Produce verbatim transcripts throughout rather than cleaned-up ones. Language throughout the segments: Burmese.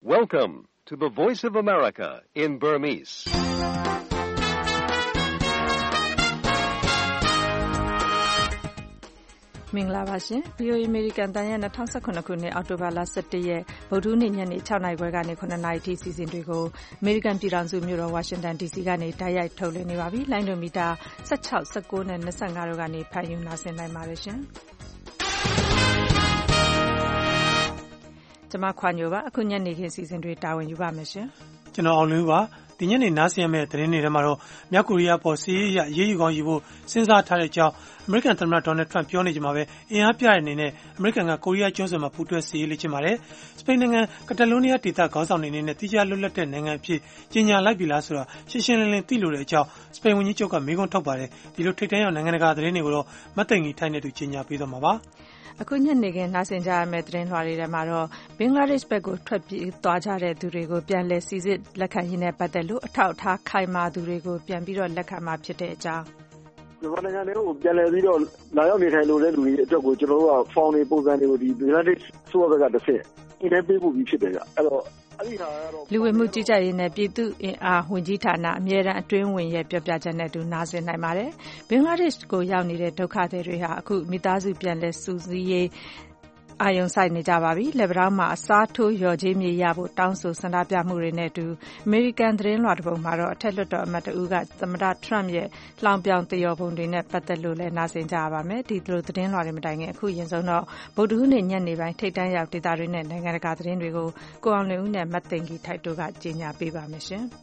Welcome to the Voice of America in Burmese. ။မင်္ဂလာပါရှင်။ ဗွီအိုအေ American တန်ရဲ့၂၀၁၇ခုနှစ်အောက်တိုဘာလ၁၁ရက်ဗုဒ္ဓဟူးနေ့ညနေ၆နာရီခွဲကနေ၇နာရီထိစီစဉ်တွေကို American ပြည်ထောင်စုမြို့တော် Washington ဒီစီကနေတိုက်ရိုက်ထုတ်လွှင့်နေပါပြီ။လိုင်းဒိုမီတာ၁၆ ၁၉နဲ့၂၅တို့ကနေဖမ်းယူနာဆင်နိုင်ပါတယ်ရှင်။ကျွန်မခွာညိုပါအခုညနေခင်းစီစဉ်တွေတာဝန်ယူပါမယ်ရှင်။ကျွန်တော်အောင်လူပါဒီညနေနားဆင်ရမယ့်သတင်းတွေထဲမှာတော့မြောက်ကိုရီးယားပေါ်စီးရီးယားရေးယူကောင်းယူဖို့စဉ်းစားထားတဲ့အကြောင်းအမေရိကန်သမ္မတဒေါ်နယ်ထရန့်ပြောနေကြမှာပဲအင်အားပြတဲ့အနေနဲ့အမေရိကန်ကကိုရီးယားကျွန်းဆွယ်မှာပူးတွဲစီးရေးလေ့ကျင့်ပါတယ်။စပိန်နိုင်ငံကက်တလိုနီးယားဒေသခေါင်းဆောင်တွေအနေနဲ့တိကျလွတ်လပ်တဲ့နိုင်ငံအဖြစ်ကြီးညာလိုက်ပြီလားဆိုတာရှင်းရှင်းလင်းလင်းသိလို့တဲ့အကြောင်းစပိန်ဝန်ကြီးချုပ်ကမေးခွန်းထုတ်ပါတယ်။ဒီလိုထိပ်တန်းရောက်နိုင်ငံတကာသတင်းတွေကိုတော့မတ်သိင်ကြီးထိုင်းနေသူကြီးညာပေးသွားမှာပါ။အခုညနေခင်းနားဆင်ကြရမယ့်သတင်းလွှာတွေထဲမှာတော့ဘင်္ဂလားဒေ့ရှ်ဘက်ကိုထွက်ပြေးသွားကြတဲ့သူတွေကိုပြန်လည်စိစစ်လက်ခံရေးနဲ့ပတ်သက်လို့အထောက်အထားခိုင်မာသူတွေကိုပြန်ပြီးတော့လက်ခံမှာဖြစ်တဲ့အကြောင်းမြန်မာနိုင်ငံတွေကိုပြန်လည်ပြီးတော့လာရောက်နေထိုင်လို့တဲ့လူတွေအတွက်ကိုကျွန်တော်တို့ကဖောင်တွေပုံစံတွေကိုဒီဘင်္ဂလားဒေ့ရှ်ဆိုဘက်ကတစ်ဆင့်အင်းနဲ့ပေးဖို့ပြီးဖြစ်တယ်ကြအဲ့တော့လူဝင်မှုကြီးကြပ်ရေးနဲ့ပြည်သူ့အင်အားဝန်ကြီးဌာနအမြဲတမ်းအတွင်းဝင်ရဲ့ပြောပြချက်နဲ့တူနားဆင်နိုင်ပါတယ်။ဘင်္ဂလားဒေ့ရှ်ကိုရောက်နေတဲ့ဒုက္ခသည်တွေဟာအခုမိသားစုပြန်လည်စုစည်းရေးအာယုံဆိုင်နေကြပါပြီ။လက်ဗတောင်းမှာအစားထိုးရော်ကြီးမြေရဖို့တောင်းဆိုဆန္ဒပြမှုတွေနဲ့အတူအမေရိကန်သတင်းလွှာတစ်ပုဒ်မှာတော့အထက်လွှတ်တော်အမတ်တဦးကသမ္မတထရန့်ရဲ့လှောင်ပြောင်တယောပုံတွေနဲ့ပတ်သက်လို့လည်းနားဆင်ကြရပါမယ်။ဒီလိုသတင်းလွှာတွေမတိုင်ခင်အခုရင်ဆုံးတော့ဗုဒ္ဓဟူးနေ့ညနေပိုင်းထိပ်တန်းရောက်ဒေသတွေနဲ့နိုင်ငံတကာသတင်းတွေကိုကိုအောင်လွင်ဦးနဲ့မတ်သိင်ကြီးထိုက်တို့ကကြီးညာပေးပါမယ်ရှင်။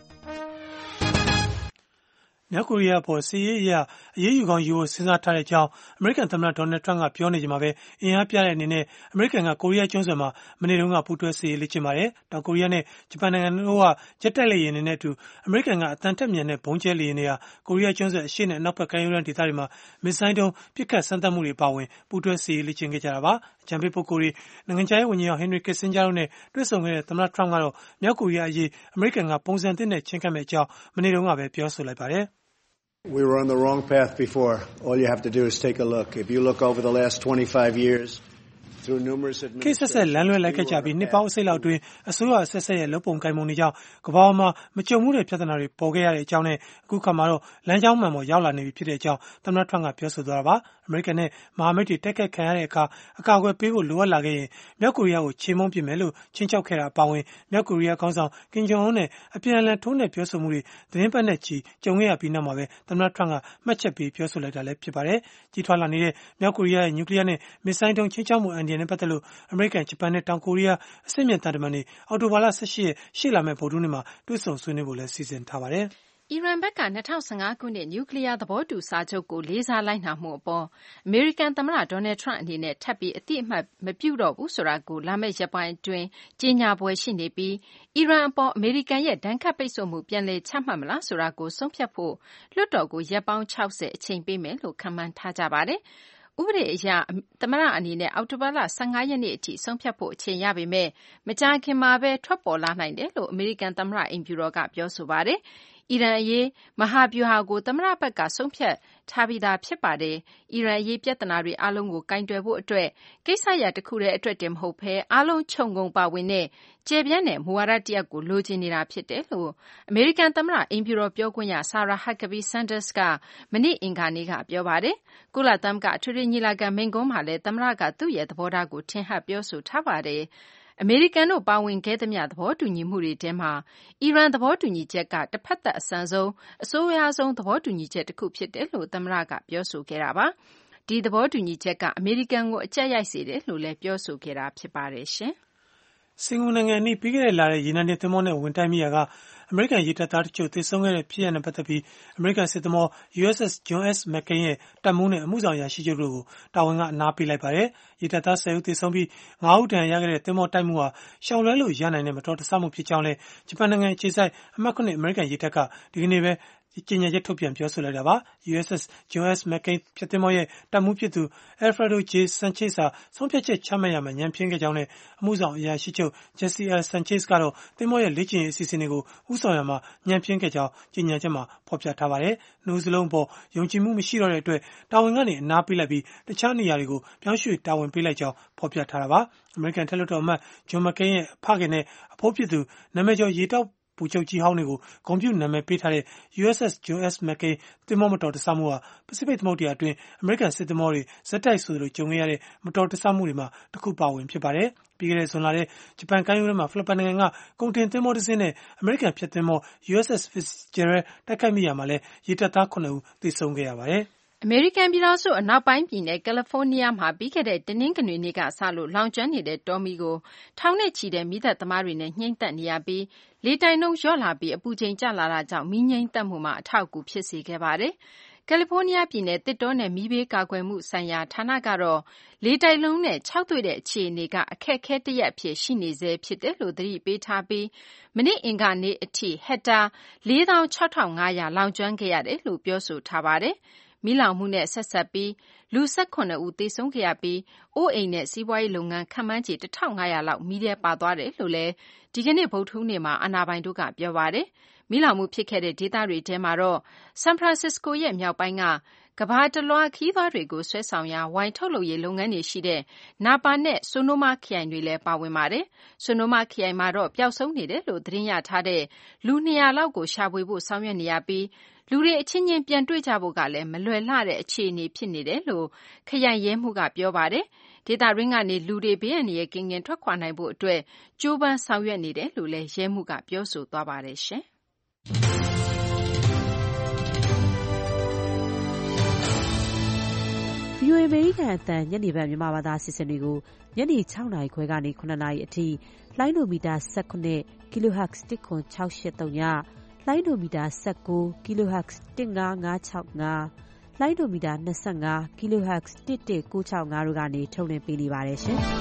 မြောက်ကိုရီးယားပေါ်စီးရီးယားအရေးယူကောင်းယူဖို့စဉ်းစားထားတဲ့အကြောင်းအမေရိကန်သမ္မတဒေါ်နယ်ထရန့်ကပြောနေကြမှာပဲအင်အားပြတဲ့အနေနဲ့အမေရိကန်ကကိုရီးယားကျွန်းဆွယ်မှာမနေ့တုန်းကပူးတွဲစီးရေးလေ့ကျင့်ပါတယ်။တောင်ကိုရီးယားနဲ့ဂျပန်နိုင်ငံတို့ကဂျက်တိုက်လေယာဉ်တွေနဲ့အတူအမေရိကန်ကအတန်တက်မြန်တဲ့ဘုံကျဲလေယာဉ်တွေဟာကိုရီးယားကျွန်းဆွယ်အရှေ့နဲ့အနောက်ဘက်ကမ်းရိုးတန်းဒေသတွေမှာမစ်ဇိုင်းဒုံးပစ်ခတ်စမ်းသပ်မှုတွေပါဝင်ပူးတွဲစီးရေးလေ့ကျင့်ခဲ့ကြတာပါ။အကြံပေးပုဂ္ဂိုလ်တွေနိုင်ငံခြားရေးဝန်ကြီးဟောင်းဟင်နရီကစ်ဆင်ဂျာတို့နဲ့တွေ့ဆုံခဲ့တဲ့သမ္မတထရန့်ကတော့မြောက်ကိုရီးယားအရေးအမေရိကန်ကပုံစံသစ်နဲ့ချဉ်းကပ်မဲ့အကြောင်းမနေ့တုန်းကပဲပြောဆိုလိုက်ပါတယ် We were on the wrong path before. All you have to do is take a look. If you look over the last twenty-five years, through numerous administrations... ကိစ္စဆက်လမ်းလွဲလိုက်ခဲ့ကြပြီးနှစ်ပေါင်းအစိတ်လောက်အတွင်းအစိုးရအဆက်ဆက်ရဲ့လုပ်ပုံကိုင်ပုံတွေကြောင့်ကမ္ဘာမှာမကြုံမှုတဲ့ပြဿနာတွေပေါ်ခဲ့ရတဲ့အကြောင်းနဲ့အခုခါမှာတော့လမ်းကြောင်းမှန်ပေါ်ရောက်လာနေပြီဖြစ်တဲ့အကြောင်းသမ္မတထရန့်ကပြောဆိုသွားတာပါအမေရိကန်နဲ့မဟာမိတ်တွေတက်ခတ်ခံရတဲ့အခါအကာအကွယ်ပေးဖို့လိုအပ်လာခဲ့ရင်မြောက်ကိုရီးယားကိုချေမှုန်းပစ်မယ်လို့ချင်းချောက်ခဲ့တာအပါအဝင်မြောက်ကိုရီးယားခေါင်းဆောင်ကင်ဂျုံအွန်းနဲ့အပြန်အလှန်ထိုးနှက်ပြောဆိုမှုတွေသတင်းပတ်နဲ့ချီကြုံခဲ့ရပြီးနောက်မှာပဲသမ္မတထရန့်ကမှတ်ချက်ပေးပြောဆိုလိုက်တာလည်းဖြစ်ပါတယ်ကြီးထွားလာနေတဲ့မြောက်ကိုရီးယားရဲ့နျူကလ িয়ার နဲ့မစ်ဇိုင်းဒုံးချင်းချောက်မှုအန္တရာယ်နဲ့ပတ်သက်လို့အမေရိကန်ဂျပန်နဲ့တောင်ကိုရီးယားအဆင့်မြင့်သံတမန်တွေအောက်တိုဘာလ၁၈ရက်ရှေ့လာမယ့်ဗုဒ္ဓဟူးနေ့မှာတွေ့ဆုံဆွေးနွေးဖို့လည်းစီစဉ်ထားပါတယ်။အီရန်ဘက်က၂၀၁၅ခုနှစ်နျူကလ িয়ার သဘောတူစာချုပ်ကိုလေးစားလိုက်နာမှုအပေါ်အမေရိကန်သမ္မတဒေါ်နယ်ထရန့်အနေနဲ့ထပ်ပြီးအတိအမှတ်မပြုတော့ဘူးဆိုတာကိုလာမယ့်ရက်ပိုင်းအတွင်းကြေညာပွဲရှိနေပြီးအီရန်အပေါ်အမေရိကန်ရဲ့ဒဏ်ခတ်ပိတ်ဆို့မှုပြန်လည်ချမှတ်မလားဆိုတာကိုဆုံးဖြတ်ဖို့လွှတ်တော်ကိုရက်ပေါင်း၆၀အချိန်ပေးမယ်လို့ခန့်မှန်းထားကြပါတယ်။ဥပဒေအရသမ္မတအနေနဲ့အောက်တိုဘာလ၁၅ရက်နေ့အထိဆုံးဖြတ်ဖို့အချိန်ရပေမဲ့မကြာခင်မှာပဲထွက်ပေါ်လာနိုင်တယ်လို့အမေရိကန်သမ္မတအိမ်ဖြူတော်ကပြောဆိုပါတယ်။အီရန်အရေးမဟာဗျူဟာကိုသမ္မတဘက်ကဆုံးဖြတ်ထားပြီးသားဖြစ်ပါတယ်။အီရန်အရေးပြဿနာတွေအားလုံးကိုကင်တွယ်ဖို့အတွက်ကိစ္စရပ်တစ်ခုတည်းအတွက်တင်မဟုတ်ဘဲအားလုံးခြုံငုံပါဝင်တဲ့ကျယ်ပြန့်တဲ့မူဝါဒတစ်ရပ်ကိုလိုချင်နေတာဖြစ်တယ်လို့အမေရိကန်သမ္မတအိမ်ဖြူတော်ပြောခွင့်ရဆာရာဟတ်ကဘီဆန်ဒတ်စ်ကမနေ့အင်္ဂါနေ့ကပြောပါတယ်။ကုလသမဂ္ဂအထွေထွေညီလာခံမိန့်ခွန်းမှာလည်းသမ္မတကသူ့ရဲ့သဘောထားကိုထင်ဟပ်ပြောဆိုထားပါတယ်။အမေရိကန်တို့ပါဝင်ခဲ့သမျှသဘောတူညီမှုတွေထဲမှာအီရန်သဘောတူညီချက်ကတစ်ဖက်သက်အဆန်ဆုံးအဆိုးရွားဆုံးသဘောတူညီချက်တစ်ခုဖြစ်တယ်လို့သမ္မတကပြောဆိုခဲ့တာပါ။ဒီသဘောတူညီချက်ကအမေရိကန်ကိုအကျပ်ရိုက်စေတယ်လို့လည်းပြောဆိုခဲ့တာဖြစ်ပါတယ်ရှင်။စင်ကာပူနိုင်ငံအနီးပြီးခဲ့တဲ့လတဲ့ရေနံတင်သင်္ဘောနဲ့ဝင်တိုက်မိရာကအမေရိကန်ရေတပ်သားတချို့သေဆုံးခဲ့တဲ့ဖြစ်ရပ်နဲ့ပတ်သက်ပြီးအမေရိကန်စစ်သင်္ဘော ယူအက်စ်အက်စ် John S. McCain ရဲ့တပ်မှူးနဲ့အမှုဆောင်အရာရှိချုပ်တို့ကိုတာဝန်ကအနားပေးလိုက်ပါတယ်။ရေတပ်သား၁၀ဦးသေဆုံးပြီး၅ဦးဒဏ်ရာရခဲ့တဲ့သင်္ဘောတိုက်မှုဟာရှောင်လွှဲလို့ရနိုင်တဲ့မတော်တဆမှုဖြစ်ကြောင်းလည်းဂျပန်နိုင်ငံအခြေစိုက်အမှတ်၇အမေရိကန်ရေတပ်ကဒီကနေ့ပဲကြေညာချက်ထုတ်ပြန်ပြောဆိုလိုက်တာပါ။ ယူ เอส เอส Jones McCain ဖျက်သင်္ဘောရဲ့တပ်မှူးဖြစ်သူ Alfredo J. Sanchez ဟာဆုံးဖြတ်ချက်ချမှတ်ရမှာညံ့ဖျင်းခဲ့ကြောင်းနဲ့အမှုဆောင်အရာရှိချုပ် Jesse L. Sanchez ကတော့သင်္ဘောရဲ့လေ့ကျင့်ရေးအစီအစဉ်တွေကိုဦးဆောင်ရမှာညံ့ဖျင်းခဲ့ကြောင်းကြေညာချက်မှာဖော်ပြထားပါတယ်။နှစ်ဦးစလုံးအပေါ်ယုံကြည်မှုမရှိတော့တဲ့အတွက်တာဝန်ကနေအနားပေးလိုက်ပြီးတခြားနေရာတွေကိုပြောင်းရွှေ့တာဝန်ပေးလိုက်ကြောင်းဖော်ပြထားတာပါ။ အမေရိကန်ထက်လွှတ်တော်အမတ် John McCain ရဲ့ဖခင်နဲ့အဖိုးဖြစ်သူနာမည်ကျော်ရေတပ်ဗိုလ်ချုပ်ကြီးဟောင်းတွေကိုဂုဏ်ပြုနာမည်ပေးထားတဲ့ ယူ เอส เอส Jones McCain သင်္ဘောမတော်တဆမှုဟာပစိဖိတ်သမုဒ္ဒရာအတွင်းအမေရိကန်စစ်သင်္ဘောတွေဆက်တိုက်ဆိုသလိုကြုံခဲ့ရတဲ့မတော်တဆမှုတွေမှာတစ်ခုပါဝင်ဖြစ်ပါတယ်။ပြီးခဲ့တဲ့ဇွန်လထဲဂျပန်ကမ်းရိုးတန်းမှာဖိလစ်ပိုင်နိုင်ငံကကုန်တင်သင်္ဘောတစ်စင်းနဲ့အမေရိကန်ဖျက်သင်္ဘော ယူ เอส เอส Fitzgerald တိုက်ခိုက်မိရာမှာလည်းရေတပ်သားခုနစ်ဦးသေဆုံးခဲ့ရပါတယ်။အမေရိကန်ပြည်ထောင်စုအနောက်ပိုင်းပြည်နယ်ကယ်လီဖိုးနီးယားမှာပြီးခဲ့တဲ့တနင်္ဂနွေနေ့ကစလို့လောင်ကျွမ်းနေတဲ့တောမီးကိုထောင်နဲ့ချီတဲ့မီးသတ်သမားတွေနဲ့ညှိမ့်သက်နေရပြီးလေတိုက်နှုန်းလျော့လာပြီးအပူချိန်ကျလာတာကြောင့်မီးငြိမ်းသက်မှုမှာအထောက်အကူဖြစ်စေခဲ့ပါတယ်။ကယ်လီဖိုးနီးယားပြည်နယ်သစ်တောနဲ့မီးဘေးကာကွယ်မှုဆိုင်ရာဌာနကတော့လေတိုက်နှုန်းနဲ့ခြောက်သွေ့တဲ့အခြေအနေကအခက်အခဲတရပ်အဖြစ်ရှိနေဆဲဖြစ်တယ်လို့သတိပေးထားပြီးမနေ့အင်္ဂါနေ့အထိဟက်တာလေးသောင်းခြောက်ထောင်ငါးရာလောင်ကျွမ်းခဲ့ရတယ်လို့ပြောဆိုထားပါတယ်။မီးလောင်မှုနဲ့ဆက်စပ်ပြီးလူ၁၇ဦးသေဆုံးခဲ့ရပြီးအိုးအိမ်နဲ့စီးပွားရေးလုပ်ငန်းခန့်မှန်းခြေတစ်ထောင်ငါးရာလောက်မီးထဲပါသွားတယ်လို့လည်းဒီကနေ့ဗုဒ္ဓဟူးနေ့မှာအာဏာပိုင်တို့ကပြောပါတယ်။မီးလောင်မှုဖြစ်ခဲ့တဲ့ဒေသတွေထဲမှာတော့ဆန်ဖရန်စစ္စကိုရဲ့မြောက်ပိုင်းကကမ္ဘာတလွှားခရီးသွားတွေကိုဆွဲဆောင်ရာဝိုင်ထုတ်လုပ်ရေးလုပ်ငန်းတွေရှိတဲ့နာပါနဲ့ဆိုနိုမာခရိုင်တွေလည်းပါဝင်ပါတယ်။ဆိုနိုမာခရိုင်မှာတော့ပျောက်ဆုံးနေတယ်လို့သတင်းရထားတဲ့လူနှစ်ရာလောက်ကိုရှာဖွေဖို့ဆောင်ရွက်နေရပြီးလူတွေအချင်းချင်းပြန်တွေ့ကြဖို့ကလည်းမလွယ်လှတဲ့အခြေအနေဖြစ်နေတယ်လို့ခရိုင်ရဲမှူးကပြောပါတယ်။ဒေသရင်းကနေလူတွေဘေးအန္တရာယ်ကင်းကင်းထွက်ခွာနိုင်ဖို့အတွက်ကြိုးပမ်းဆောင်ရွက်နေတယ်လို့လည်းရဲမှူးကပြောဆိုသွားပါတယ်ရှင်။ဗွီအိုအေ အမေရိကန်အသံညနေပိုင်းမြန်မာဘာသာအစီအစဉ်တွေကိုညနေ၆နာရီခွဲကနေ၇နာရီအထိလိုင်းဒိုမီတာ၁၇ kHz တစ်ခွန်၆၈၃ညလိုင်းဒိုမီတာ၁၉ kHz တစ်၅၅၆၅လိုင်းဒိုမီတာ၂၅ kHz တစ်၁၉၆၅တို့ကနေထုတ်လွှင့်ပေးနေပါတယ်ရှင်။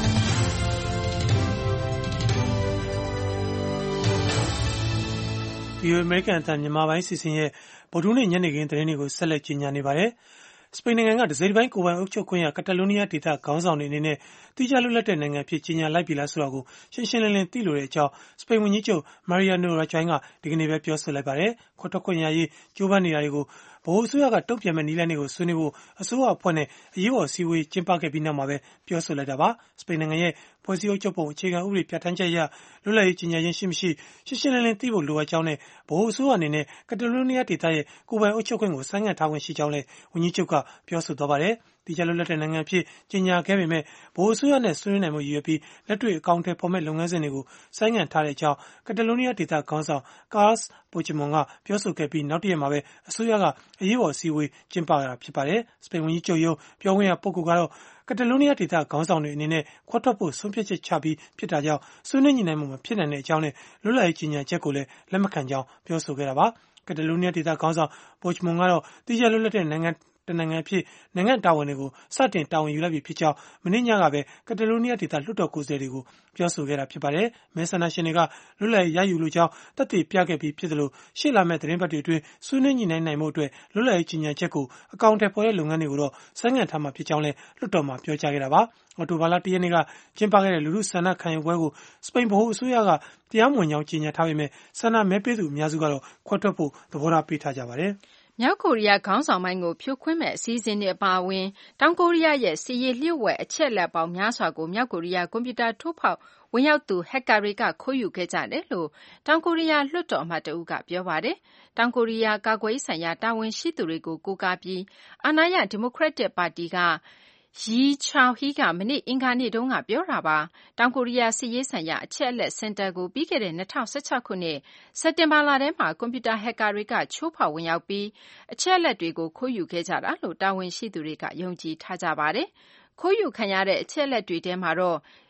ဗွီအိုအေ အမေရိကန်အသံမြန်မာပိုင်းစီစဉ်ရဲ့ဗုဒ္ဓဟူးနေ့ညနေခင်းသတင်းတွေကိုဆက်လက်ကြီးညာနေပါတယ်။စပိန်နိုင်ငံကတစိတ်တစ်ပိုင်းကိုယ်ပိုင်အုပ်ချုပ်ခွင့်ရကက်တာလိုနီးယားဒေသခေါင်းဆောင်တွေအနေနဲ့တိကျလွတ်လပ်တဲ့နိုင်ငံဖြစ်ကြီးညာလိုက်ပြီလားဆိုတာကိုရှင်းရှင်းလင်းလင်းသိလိုတဲ့အကြောင်းစပိန်ဝန်ကြီးချုပ် Mariano Rajoy ကဒီကနေ့ပဲပြောဆိုလိုက်ပါတယ်။ခွတ်ထွက်ခွင့်ရရေးကြိုးပမ်းနေတာတွေကိုဗဟိုအစိုးရကတုံ့ပြန်မဲ့နည်းလမ်းတွေကိုဆွေးနွေးဖို့အစိုးရအဖွဲ့နဲ့အရေးပေါ်အစည်းအဝေးကျင်းပခဲ့ပြီးနောက်မှာပဲပြောဆိုလိုက်တာပါ။စပိန်နိုင်ငံရဲ့ဖွဲ့စည်းအုပ်ချုပ်ပုံအခြေခံဥပဒေပြဋ္ဌာန်းချက်အရလွတ်လပ်ရေးကြီးညာခြင်းရှိမရှိရှင်းရှင်းလင်းလင်းသိဖို့လိုအပ်ကြောင်းနဲ့ဗဟိုအစိုးရအနေနဲ့ကက်တာလိုနီးယားဒေသရဲ့ကိုယ်ပိုင်အုပ်ချုပ်ခွင့်ကိုဆိုင်းငံ့ထားခွင့်ရှိကြောင်းလည်းဝန်ကြီးချုပ်ကပြောဆိုသွားပါတယ်။တိကျလွတ်လပ်တဲ့နိုင်ငံဖြစ်ကြီးညာခဲ့ပေမဲ့ဗဟိုအစိုးရနဲ့ဆွေးနွေးနိုင်မှုရည်ရွယ်ပြီးလက်တွေ့အကောင့်ထဲပေါ်မဲ့လုပ်ငန်းစဉ်တွေကိုဆိုင်းငံ့ထားတဲ့အကြောင်းကက်တာလိုနီးယားဒေသခေါင်းဆောင် Carles Puigdemont ကပြောဆိုခဲ့ပြီးနောက်တရက်မှာပဲအစိုးရကအရေးပေါ်အစည်းအဝေးကျင်းပတာဖြစ်ပါတယ်။စပိန်ဝန်ကြီးချုပ်ရုံးပြောခွင့်ရပုဂ္ဂိုလ်ကတော့ကက်တာလိုနီးယားဒေသခေါင်းဆောင်တွေအနေနဲ့ခွဲထွက်ဖို့ဆုံးဖြတ်ချက်ချပြီးဖြစ်တာကြောင့်ဆွေးနွေးညှိနှိုင်းမှုမဖြစ်နိုင်တဲ့အကြောင်းနဲ့လွတ်လပ်ရေးကြီးညာချက်ကိုလည်းလက်မခံကြောင်းပြောဆိုခဲ့တာပါ။ကက်တာလိုနီးယားဒေသခေါင်းဆောင် Puigdemont ကတော့တိကျလွတ်လပ်တဲ့နိုင်ငံတနိုင်ငံဖြစ်နိုင်ငံတာဝန်တွေကိုစတင်တာဝန်ယူလိုက်ပြီဖြစ်ကြောင်းမနေ့ညကပဲကက်တာလိုနီးယားဒေသလွှတ်တော်ကိုယ်စားလှယ်တွေကိုပြောဆိုခဲ့တာဖြစ်ပါတယ်။မဲဆန္ဒရှင်တွေကလွတ်လပ်ရေးရယူလိုကြောင်းသက်သေပြခဲ့ပြီးဖြစ်သလိုရှေ့လာမယ့်သတင်းပတ်တွေအတွင်းဆွေးနွေးညှိနှိုင်းနိုင်မှုအတွက်လွတ်လပ်ရေးကြီးညာချက်ကိုအကောင့်ထဲပေါ်တဲ့လုပ်ငန်းတွေကိုတော့ဆိုင်းငံ့ထားမှာဖြစ်ကြောင်းလည်းလွှတ်တော်မှာပြောကြားခဲ့တာပါ။အော်တိုဘာလတရက်နေ့ကကျင်းပခဲ့တဲ့လူထုဆန္ဒခံယူပွဲကိုစပိန်ဗဟိုအစိုးရကတရားမဝင်ကြောင်းကြီးညာထားပေမဲ့ဆန္ဒမဲပေးသူအများစုကတော့ခွဲထွက်ဖို့သဘောထားပေးထားကြပါတယ်။မြောက်ကိုရီးယားခေါင်းဆောင်ပိုင်းကိုဖြိုခွင်းမဲ့အစီအစဉ်တွေအပါအဝင်တောင်ကိုရီးယားရဲ့စစ်ရေးလျှို့ဝှက်အချက်အလက်ပေါင်းများစွာကိုမြောက်ကိုရီးယားကွန်ပျူတာထိုးဖောက်ဝင်ရောက်သူဟက်ကာတွေကခိုးယူခဲ့ကြတယ်လို့တောင်ကိုရီးယားလွှတ်တော်အမတ်တဦးကပြောပါတယ်။တောင်ကိုရီးယားကာကွယ်ရေးဆိုင်ရာတာဝန်ရှိသူတွေကိုကိုးကားပြီးအာဏာရဒီမိုကရက်တစ်ပါတီကရီချောင်ဟီကမနေ့အင်္ဂါနေ့တုန်းကပြောတာပါ။တောင်ကိုရီးယားစစ်ရေးဆိုင်ရာအချက်အလက်စင်တာကိုပြီးခဲ့တဲ့၂၀၁၆ခုနှစ်စက်တင်ဘာလထဲမှာကွန်ပျူတာဟက်ကာတွေကချိုးဖောက်ဝင်ရောက်ပြီးအချက်အလက်တွေကိုခိုးယူခဲ့ကြတာလို့တာဝန်ရှိသူတွေကယုံကြည်ထားကြပါတယ်။ခိုးယူခံရတဲ့အချက်အလက်တွေထဲမှာတော့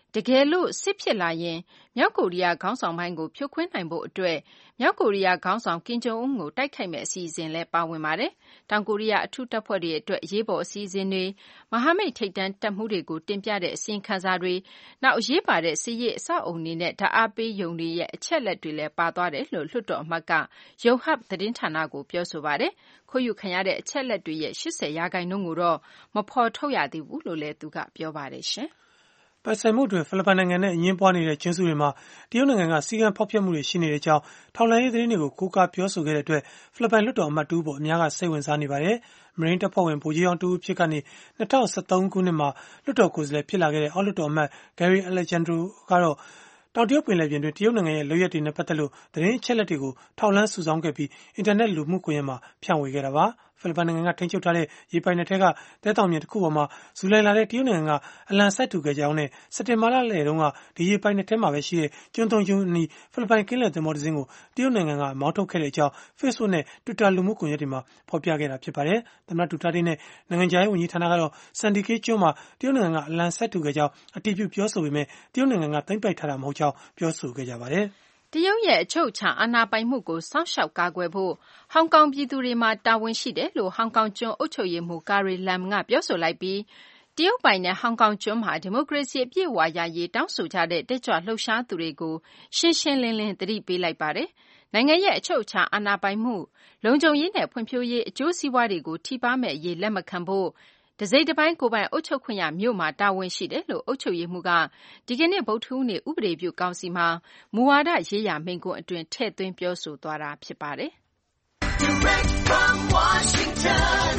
တကယ်လို့စစ်ဖြစ်လာရင်မြောက်ကိုရီးယားခေါင်းဆောင်ပိုင်းကိုဖြိုခွင်းနိုင်ဖို့အတွက်မြောက်ကိုရီးယားခေါင်းဆောင်ကင်ဂျုံအွန်းကိုတိုက်ခိုက်မဲ့အစီအစဉ်လည်းပါဝင်ပါတယ်။တောင်ကိုရီးယားအထူးတပ်ဖွဲ့တွေအတွက်အရေးပေါ်အစီအစဉ်တွေမဟာမိတ်ထိပ်တန်းတပ်မှုတွေကိုတင်ပြတဲ့အစီရင်ခံစာတွေနောက်အရေးပါတဲ့စစ်ရေးအဆောက်အုံတွေနဲ့ဓာတ်အားပေးယုံတွေရဲ့အချက်လက်တွေလည်းပါသွားတယ်လို့လွှတ်တော်အမတ်ကယုံဟပ်သတင်းဌာနကိုပြောဆိုပါတယ်။ခိုးယူခံရတဲ့အချက်လက်တွေရဲ့၈၀ရာခိုင်နှုန်းကိုတော့မဖော်ထုတ်ရသေးဘူးလို့လည်းသူကပြောပါတယ်ရှင်။ပိုင်ဆိုင်မှုတွင်ဖိလစ်ပိုင်နိုင်ငံနဲ့အငင်းပွားနေတဲ့ကျွန်းစုတွေမှာတရုတ်နိုင်ငံကစီကံဖောက်ဖျက်မှုတွေရှိနေတဲ့အကြောင်းထောက်လှမ်းရေးသတင်းတွေကိုကိုးကားပြောဆိုခဲ့တဲ့အတွက်ဖိလစ်ပိုင်လွှတ်တော်အမတ်တူပေါ်အများကစိတ်ဝင်စားနေပါတယ်။မရင်းတပ်ဖွဲ့ဝင်ဗိုလ်ကြီးအောင်တူဖြစ်ကနေ၂၀၁၃ခုနှစ်မှာလွှတ်တော်ကိုယ်စားလှယ်ဖြစ်လာခဲ့တဲ့အောက်လွှတ်တော်အမတ် Gary Alejandro ကတော့တောင်တရုတ်ပင်လယ်ပြင်တွင်တရုတ်နိုင်ငံရဲ့လုပ်ရက်တွေနဲ့ပတ်သက်လို့သတင်းအချက်အလက်တွေကိုထောက်လှမ်းစုဆောင်းခဲ့ပြီးအင်တာနက်လူမှုကွန်ရက်မှာဖြန့်ဝေခဲ့တာပါဖိလစ်ပိုင်နိုင်ငံကထိန်းချုပ်ထားတဲ့ရေပိုင်နက်ထဲကတဲတောင်ပြင်တစ်ခုပေါ်မှာဇူလိုင်လထဲတရုတ်နိုင်ငံကအလံစိုက်ထူခဲ့ကြောင်းနဲ့စက်တင်ဘာလလယ်တုန်းကဒီရေပိုင်နက်ထဲမှာပဲရှိတဲ့ကျွန်းသုံးကျွန်းအနီးဖိလစ်ပိုင်ကင်းလည်သင်္ဘောတစ်စင်းကိုတရုတ်နိုင်ငံကမောင်းထုတ်ခဲ့တဲ့အကြောင်း Facebook နဲ့ Twitter လူမှုကွန်ရက်တွေမှာဖော်ပြခဲ့တာဖြစ်ပါတယ်။သမ္မတဒူတာတေးနဲ့နိုင်ငံခြားရေးဝန်ကြီးဌာနကတော့စန်ဒီကေးကျွန်းမှာတရုတ်နိုင်ငံကအလံစိုက်ထူခဲ့ကြောင်းအတည်ပြုပြောဆိုပေမဲ့တရုတ်နိုင်ငံကသိမ်းပိုက်ထားတာမဟုတ်ကြောင်းပြောဆိုခဲ့ကြပါတယ်။တရုတ်ရဲ့အချုပ်အခြာအာဏာပိုင်မှုကိုစောင့်ရှောက်ကာကွယ်ဖို့ဟောင်ကောင်ပြည်သူတွေမှာတာဝန်ရှိတယ်လို့ဟောင်ကောင်ကျွန်းအုပ်ချုပ်ရေးမှူးကာရီလမ်ကပြောဆိုလိုက်ပြီးတရုတ်ပိုင်တဲ့ဟောင်ကောင်ကျွန်းမှာဒီမိုကရေစီအပြည့်အဝရရေးတောင်းဆိုကြတဲ့တက်ကြွလှုပ်ရှားသူတွေကိုရှင်းရှင်းလင်းလင်းသတိပေးလိုက်ပါတယ်။နိုင်ငံရဲ့အချုပ်အခြာအာဏာပိုင်မှုလုံခြုံရေးနဲ့ဖွံ့ဖြိုးရေးအကျိုးစီးပွားတွေကိုထိပါမဲ့အရေးလက်မခံဖို့တစိမ့်တစ်ပိုင်းကိုယ်ပိုင်အုပ်ချုပ်ခွင့်ရမြို့မှာတာဝန်ရှိတယ်လို့အုပ်ချုပ်ရေးမှူးကဒီကနေ့ဗုဒ္ဓဟူးနေ့ဥပဒေပြုကောင်စီမှာမူဝါဒရေးရာမိန့်ခွန်းအတွင်းထည့်သွင်းပြောဆိုသွားတာဖြစ်ပါတယ်။ Direct from Washington,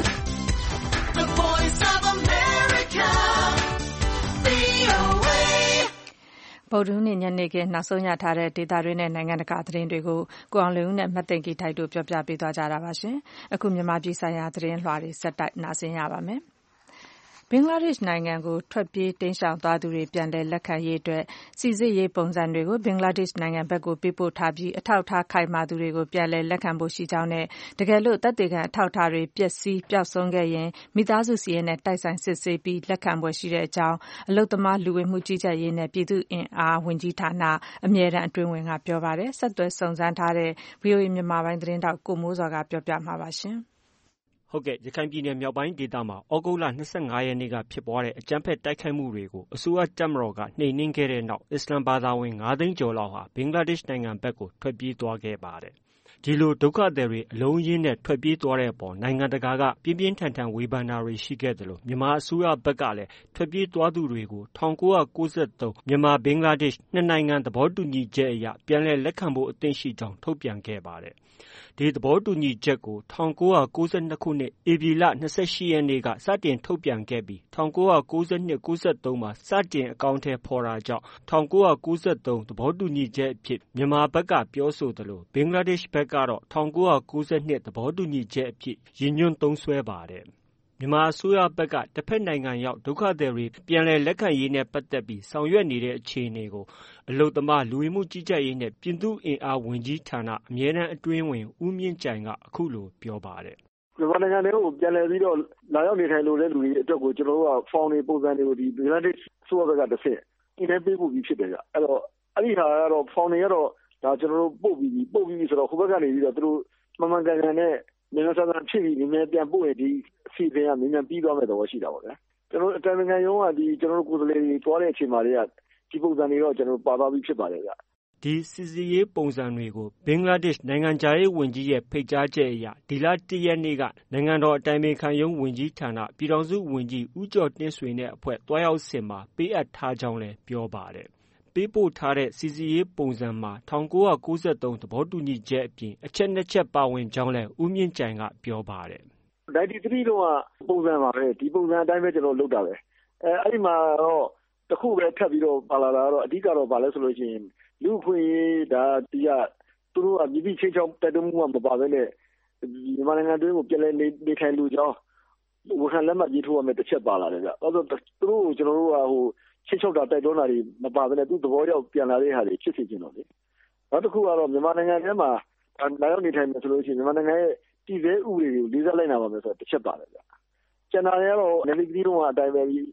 the Voice of America, ဗွီအိုအေဗုဒ္ဓဟူးနေ့ညနေခင်းနောက်ဆုံးရထားတဲ့ဒေတာတွေနဲ့နိုင်ငံတကာသတင်းတွေကိုကိုအောင်လွင်ဦးနဲ့မတ်သိင်္ဂီထိုက်တို့ပြောပြပေးသွားကြတာပါရှင်။အခုမြန်မာပြည်ဆိုင်ရာသတင်းလွှာတွေဆက်တိုက်နားဆင်ရပါမယ်။ဘင်္ဂလားဒေ့ရှ်နိုင်ငံကိုထွက်ပြေးတိမ်းရှောင်သွားသူတွေပြန်လည်လက်ခံရေးအတွက်စီစစ်ရေးပုံစံတွေကိုဘင်္ဂလားဒေ့ရှ်နိုင်ငံဘက်ကိုပေးပို့ထားပြီးအထောက်အထားခိုင်မာသူတွေကိုပြန်လည်လက်ခံဖို့ရှိကြောင်းနဲ့တကယ်လို့သက်သေခံအထောက်အထားတွေပျက်စီးပျောက်ဆုံးခဲ့ရင်မိသားစုစီးရဲနဲ့တိုက်ဆိုင်စစ်ဆေးပြီးလက်ခံပွဲရှိတဲ့အကြောင်းအလုသမားလူဝင်မှုကြီးကြပ်ရေးနဲ့ပြည်သူ့အင်အားဝန်ကြီးဌာနအမြဲတမ်းအတွင်းဝင်ကပြောပါတယ်ဆက်သွယ်စုံစမ်းထားတဲ့ ဗွီအိုအေ မြန်မာပိုင်းသတင်းတောက်ကိုမိုးစော်ကပြောပြမှာပါရှင်ဟုတ်ကဲ့ရခိုင်ပြည်နယ်မြောက်ပိုင်းဒေသမှာဩဂုတ်လ၂၅ရက်နေ့ကဖြစ်ပွားတဲ့အကြမ်းဖက်တိုက်ခိုက်မှုတွေကိုအစိုးရတပ်မတော်ကနှိမ်နင်းခဲ့တဲ့နောက်အစ္စလမ်ဘာသာဝင်၅သိန်းကျော်လောက်ဟာဘင်္ဂလားဒေ့ရှ်နိုင်ငံဘက်ကိုထွက်ပြေးသွားခဲ့ပါတယ်။ဒီလိုဒုက္ခသည်တွေအလုံးအရင်းနဲ့ထွက်ပြေးသွားတဲ့အပေါ်နိုင်ငံတကာကပြင်းပြင်းထန်ထန်ဝေဖန်တာတွေရှိခဲ့တယ်လို့မြန်မာအစိုးရဘက်ကလည်းထွက်ပြေးသွားသူတွေကို၁၉၉၃မြန်မာဘင်္ဂလားဒေ့ရှ်နှစ်နိုင်ငံသဘောတူညီချက်အရပြန်လည်လက်ခံဖို့အသင့်ရှိကြောင်းထုတ်ပြန်ခဲ့ပါတယ်။ဒီသဘောတူညီချက်ကို၁၉၉၂ခုနှစ်ဧပြီလ၂၈ရက်နေ့ကစတင်ထုတ်ပြန်ခဲ့ပြီး၁၉၉၂-၉၃မှာစတင်အကောင်အထည်ဖော်တာကြောင့်၁၉၉၃သဘောတူညီချက်အဖြစ်မြန်မာဘက်ကပြောဆိုသလိုဘင်္ဂလားဒေ့ရှ်ဘက်ကတော့၁၉၉၂သဘောတူညီချက်အဖြစ်ရည်ညွှန်းသုံးစွဲပါတယ်။မြန်မာအစိုးရဘက်ကတစ်ဖက်နိုင်ငံရောက်ဒုက္ခသည်တွေပြန်လည်လက်ခံရေးနဲ့ပတ်သက်ပြီးဆောင်ရွက်နေတဲ့အခြေအနေကိုအလုသမားလူဝင်မှုကြီးကြပ်ရေးနဲ့ပြည်သူ့အင်အားဝန်ကြီးဌာနအမြဲတမ်းအတွင်းဝင်ဦးမြင့်ကြိုင်ကအခုလိုပြောပါတယ်။မြန်မာနိုင်ငံတွေကိုပြန်လည်ပြီးတော့လာရောက်နေထိုင်လို့တဲ့လူတွေအတွက်ကိုကျွန်တော်တို့ကဖောင်တွေပုံစံတွေကိုဒီဘင်္ဂလားဒေ့ရှ်အစိုးရဘက်ကတစ်ဆင့်အင်းနဲ့ပေးဖို့ပြီးဖြစ်တယ်ကအဲ့တော့အဲ့ဒီဟာကတော့ဖောင်တွေကတော့ဒါကျွန်တော်တို့ပို့ပြီးပို့ပြီးဆိုတော့ဟိုဘက်ကနေပြီးတော့သူတို့မှန်မှန်ကန်ကန်နဲ့မြန်မာစံစံဖြစ်ပြီးနည်းနည်းပြန်ပို့ရင်ဒီအစီအစဉ်ကနည်းနည်းပြီးသွားမဲ့သဘောရှိတာပေါ့ဗျာကျွန်တော်အတိုင်းနိုင်ငံရုံးကဒီကျွန်တော်တို့ကိုယ်စားလှယ်တွေတွားတဲ့အချိန်မှာတွေကဒီပုံစံတွေတော့ကျွန်တော်ပါသွားပြီးဖြစ်ပါတယ်ဗျဒီစီစီရေးပုံစံတွေကိုဘင်္ဂလားဒေ့ရှ်နိုင်ငံခြားရေးဝန်ကြီးရဲ့ဖိတ်ကြားချက်အရဒီလ၁ရက်နေ့ကနိုင်ငံတော်အတိုင်ပင်ခံရုံးဝန်ကြီးဌာနပြည်ထောင်စုဝန်ကြီးဦးကျော်တင့်ဆွေနဲ့အဖွဲ့တွားရောက်စင်မှာပေးအပ်ထားကြောင်းလည်းပြောပါတယ်ပေးပို့ထားတဲ့စီစီရေးပုံစံမှာ၁၉၉၃သဘောတူညီချက်အပြင်အချက်နှစ်ချက်ပါဝင်ကြောင်းလည်းဦးမြင့်ကြိုင်ကပြောပါတယ် ninety threeတော့ပုံစံပါပဲဒီပုံစံအတိုင်းပဲကျွန်တော်လုပ်တာပဲအဲအဲ့ဒီမှာတော့တခုပဲထပ်ပြီးတော့ပါလာတာတော့အဓိကတော့ဗာလဲဆိုလို့ရှိရင်လူခွင့်ရေးဒါဒီကသူတို့ကပြည်ပြည်ချင်းချောင်းတိုက်တွန်းမှုကမပါဘဲနဲ့မြန်မာနိုင်ငံတွင်းကိုပြည်လဲနေထိုင်လူကြောင်းဝန်ခံလက်မှတ်ရေးထိုးရမယ်တစ်ချက်ပါလာတယ်ဗျအဲ့တော့သူတို့ကိုကျွန်တော်တို့ကဟိုချင်းချောက်တာတိုက်တွန်းတာတွေမပါဘဲနဲ့သူ့သဘောကြောင့်ပြန်လာတဲ့ဟာတွေဖြစ်စီခြင်းတော့လေနောက်တစ်ခုကတော့မြန်မာနိုင်ငံထဲမှာလာရောက်နေထိုင်မယ်ဆိုလို့ရှိရင်မြန်မာနိုင်ငံရဲ့တည်ဆဲဥပဒေတွေကိုလေးစားလိုက်နာပါမယ်ဆိုတော့တစ်ချက်ပါတယ်ဗျကျန်တာတွေကတော့နေပြည်တော်ကအတိုင်းပဲဒီ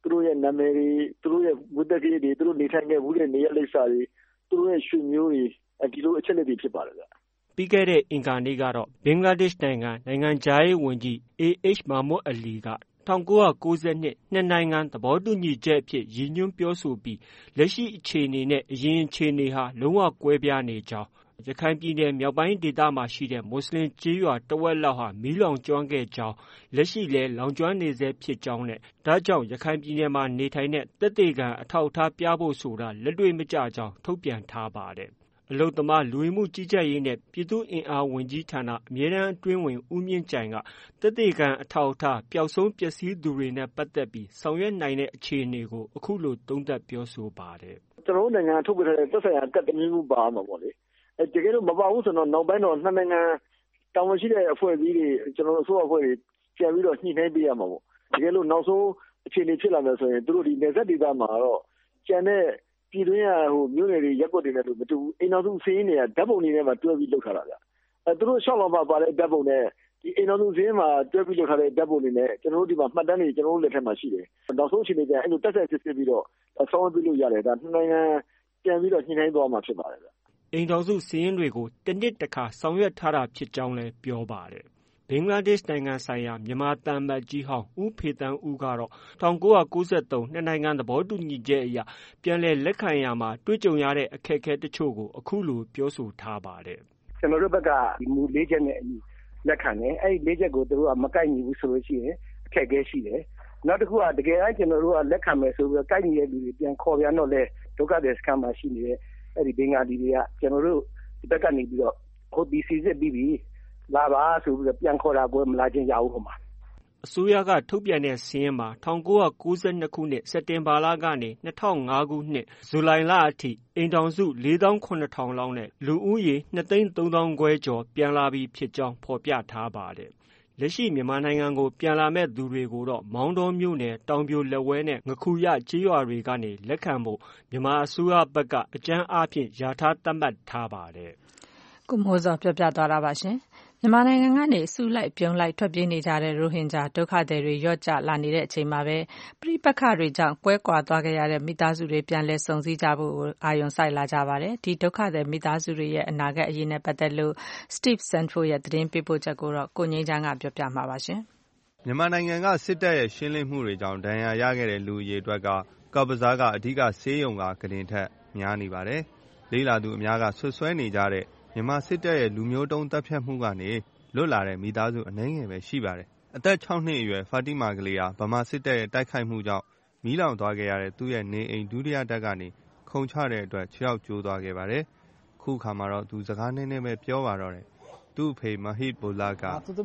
သူတို့ရဲ့နာမည်တွေသူတို့ရဲ့ဝတ္တကလေးတွေသူတို့နေထိုင်ခဲ့ဘူးတဲ့နေရာလိပ်စာတွေသူတို့ရဲ့ရွှေမျိုးတွေဒီလိုအချက်လက်တွေဖြစ်ပါတယ်ဗျပြီးခဲ့တဲ့အင်္ဂါနေ့ကတော့ဘင်္ဂလားဒေ့ရှ်နိုင်ငံနိုင်ငံခြားရေးဝန်ကြီး အေးအိတ်မာမွတ်အလီက၁၉၉၂နှစ်နိုင်ငံသဘောတူညီချက်အဖြစ်ရည်ညွှန်းပြောဆိုပြီးလက်ရှိအခြေအနေနဲ့အရင်အခြေအနေဟာလုံးဝကွဲပြားနေကြောင်းရခိုင်ပြည်နယ်မြောက်ပိုင်းဒေသမှာရှိတဲ့မွတ်စလင်ကျေးရွာတဝက်လောက်ဟာမီးလောင်ကျွမ်းခဲ့ကြောင်းလက်ရှိလည်းလောင်ကျွမ်းနေဆဲဖြစ်ကြောင်းနဲ့ဒါကြောင့်ရခိုင်ပြည်နယ်မှာနေထိုင်တဲ့သက်သေခံအထောက်အထားပြဖို့ဆိုတာလက်တွေ့မကျကြောင်းထုတ်ပြန်ထားပါတယ်အလုပ်သမားလူဝင်မှုကြီးကြပ်ရေးနဲ့ပြည်သူ့အင်အားဝန်ကြီးဌာနအမြဲတမ်းအတွင်းဝင်ဦးမြင့်ကြိုင်ကသက်သေခံအထောက်အထားပျောက်ဆုံးပျက်စီးသူတွေနဲ့ပတ်သက်ပြီးဆောင်ရွက်နိုင်တဲ့အခြေအနေကိုအခုလိုသုံးသပ်ပြောဆိုပါတယ်ကျွန်တော်တို့နိုင်ငံထုတ်ပြန်တဲ့သက်ဆိုင်ရာကတ်တမျိုးမျိုးပါမှာပေါ့လေအဲတကယ်လို့မပါဘူးဆိုတော့နောက်ပိုင်းတော့နှစ်နိုင်ငံတာဝန်ရှိတဲ့အဖွဲ့အစည်းတွေကျွန်တော်တို့အစိုးရအဖွဲ့တွေပြန်ပြီးတော့ညှိနှိုင်းပေးရမှာပေါ့တကယ်လို့နောက်ဆုံးအခြေအနေဖြစ်လာမယ်ဆိုရင်သူတို့ဒီနယ်စပ်ဒေသမှာတော့ကျန်တဲ့ပြည်တွင်းကဟိုမြို့နယ်တွေရက်ွက်တွေနဲ့လို့မတူဘူးအိမ်တော်စုစင်းတွေကဓာတ်ပုံတွေနဲ့မှတွဲပြီးလုပ်ထားတာဗျအဲသူတို့ရှောက်လောက်မှပါတဲ့ဓာတ်ပုံနဲ့ဒီအိမ်တော်စုစင်းမှာတွဲပြီးလုပ်ထားတဲ့ဓာတ်ပုံတွေနဲ့ကျွန်တော်တို့ဒီမှာမှတ်တမ်းတွေကျွန်တော်တို့လက်ထက်မှာရှိတယ်နောက်ဆုံးအခြေအနေကျရင်အဲ့လိုတက်ဆက်စစ်စစ်ပြီးတော့ဆောင်းဝတ်ပြီးလို့ရတယ်ဒါနှစ်နိုင်ငံပြန်ပြီးတော့ညှိနှိုင်းသွားမှာဖြစ်ပါတယ်ဗျအိမ်တော်စုစင်းတွေကိုတစ်နှစ်တစ်ခါဆောင်ရွက်ထားတာဖြစ်ကြောင်းလည်းပြောပါတယ်ဘင်္ဂလားဒေ့ရှ်နိုင်ငံဆိုင်ရာမြန်မာသံအမတ်ကြီးဟောင်းဦးဖေသန်းဦးကတော့၁၉၉၃နှစ်နိုင်ငံသဘောတူညီချက်အရပြန်လည်လက်ခံရမှာတွေ့ကြုံရတဲ့အခက်အခဲတချို့ကိုအခုလိုပြောဆိုထားပါတယ်ကျွန်တော်တို့ဘက်ကဒီမူလေးချက်နဲ့လက်ခံတယ်အဲ့ဒီလေးချက်ကိုသူတို့ကမကိုက်ညီဘူးဆိုလို့ရှိရင်အခက်အခဲရှိတယ်နောက်တစ်ခုကတကယ်တမ်းကျွန်တော်တို့ကလက်ခံမယ်ဆိုပြီးတော့ကိုက်ညီတဲ့လူတွေပြန်ခေါ်ပြန်တော့လဲဒုက္ခသည်စခန်းမှာရှိနေတဲ့အဲ့ဒီဘင်္ဂါလီတွေကကျွန်တော်တို့ဒီဘက်ကနေပြီးတော့ဟုတ်ဒီစီစစ်ပြီးပြီလာပါဆိုပြီးတော့ပြန်ခေါ်တာကိုမလာချင်းရဘူးဟိုမှာအစိုးရကထုတ်ပြန်တဲ့စာရင်းမှာ၁၉၉၂ခုနှစ်စက်တင်ဘာလကနေ၂၀၀၅ခုနှစ်ဇူလိုင်လအထိအိမ်ထောင်စုလေးသောင်းခုနှစ်ထောင်လောက်နဲ့လူဦးရေနှစ်သိန်းသုံးသောင်းခွဲကျော်ပြန်လာပြီးဖြစ်ကြောင်းဖော်ပြထားပါတယ်လက်ရှိမြန်မာနိုင်ငံကိုပြန်လာမဲ့သူတွေကိုတော့မောင်တောမြို့နယ်တောင်ပြိုလက်ဝဲနဲ့ငခူရကျေးရွာတွေကနေလက်ခံဖို့မြန်မာအစိုးရဘက်ကအကြမ်းအားဖြင့်ယာထားသတ်မှတ်ထားပါတယ်ကုမိုးစောပြောပြသွားတာပါရှင်မြန်မာနိုင်ငံကနေအစုလိုက်ပြုံလိုက်ထွက်ပြေးနေကြတဲ့ရိုဟင်ဂျာဒုက္ခသည်တွေလျော့ကျလာနေတဲ့အချိန်မှာပဲပြိပက္ခတွေကြောင့်ကွဲကွာသွားခဲ့ရတဲ့မိသားစုတွေပြန်လည်ဆုံစည်းကြဖို့အာရုံစိုက်လာကြပါတယ်ဒီဒုက္ခသည်မိသားစုတွေရဲ့အနာဂတ်အရေးနဲ့ပတ်သက်လို့ Steve Sanford ရဲ့သတင်းပေးပို့ချက်ကိုတော့ကိုငြိမ်းချမ်းကပြောပြမှာပါရှင်မြန်မာနိုင်ငံကစစ်တပ်ရဲ့ရှင်းလင်းမှုတွေကြောင့်ဒဏ်ရာရခဲ့တဲ့လူအရေအတွက်ကကော့ဘဇားကအဓိကဆေးရုံကကတင်ထက်များနေပါတယ်လေးလာသူအများကဆွဆွဲနေကြတဲ့မြန်မာစစ်တပ်ရဲ့လူမျိုးတုံးတပ်ဖြတ်မှုကနေလွတ်လာတဲ့မိသားစုအနည်းငယ်ပဲရှိပါတယ်။အသက်၆နှစ်အရွယ်ဖာတီမာကလေးဟာဗမာစစ်တပ်ရဲ့တိုက်ခိုက်မှုကြောင့်မီးလောင်သွားခဲ့ရတဲ့သူ့ရဲ့နေအိမ်ဒုတိယတပ်ကနေခုန်ချတဲ့အတွက်ခြေထောက်ကျိုးသွားခဲ့ပါတယ်။ခုခါမှာတော့သူစကားနည်းနည်းပဲပြောပါတော့တယ်။သူ့အဖေမဟစ်ဘိုလာက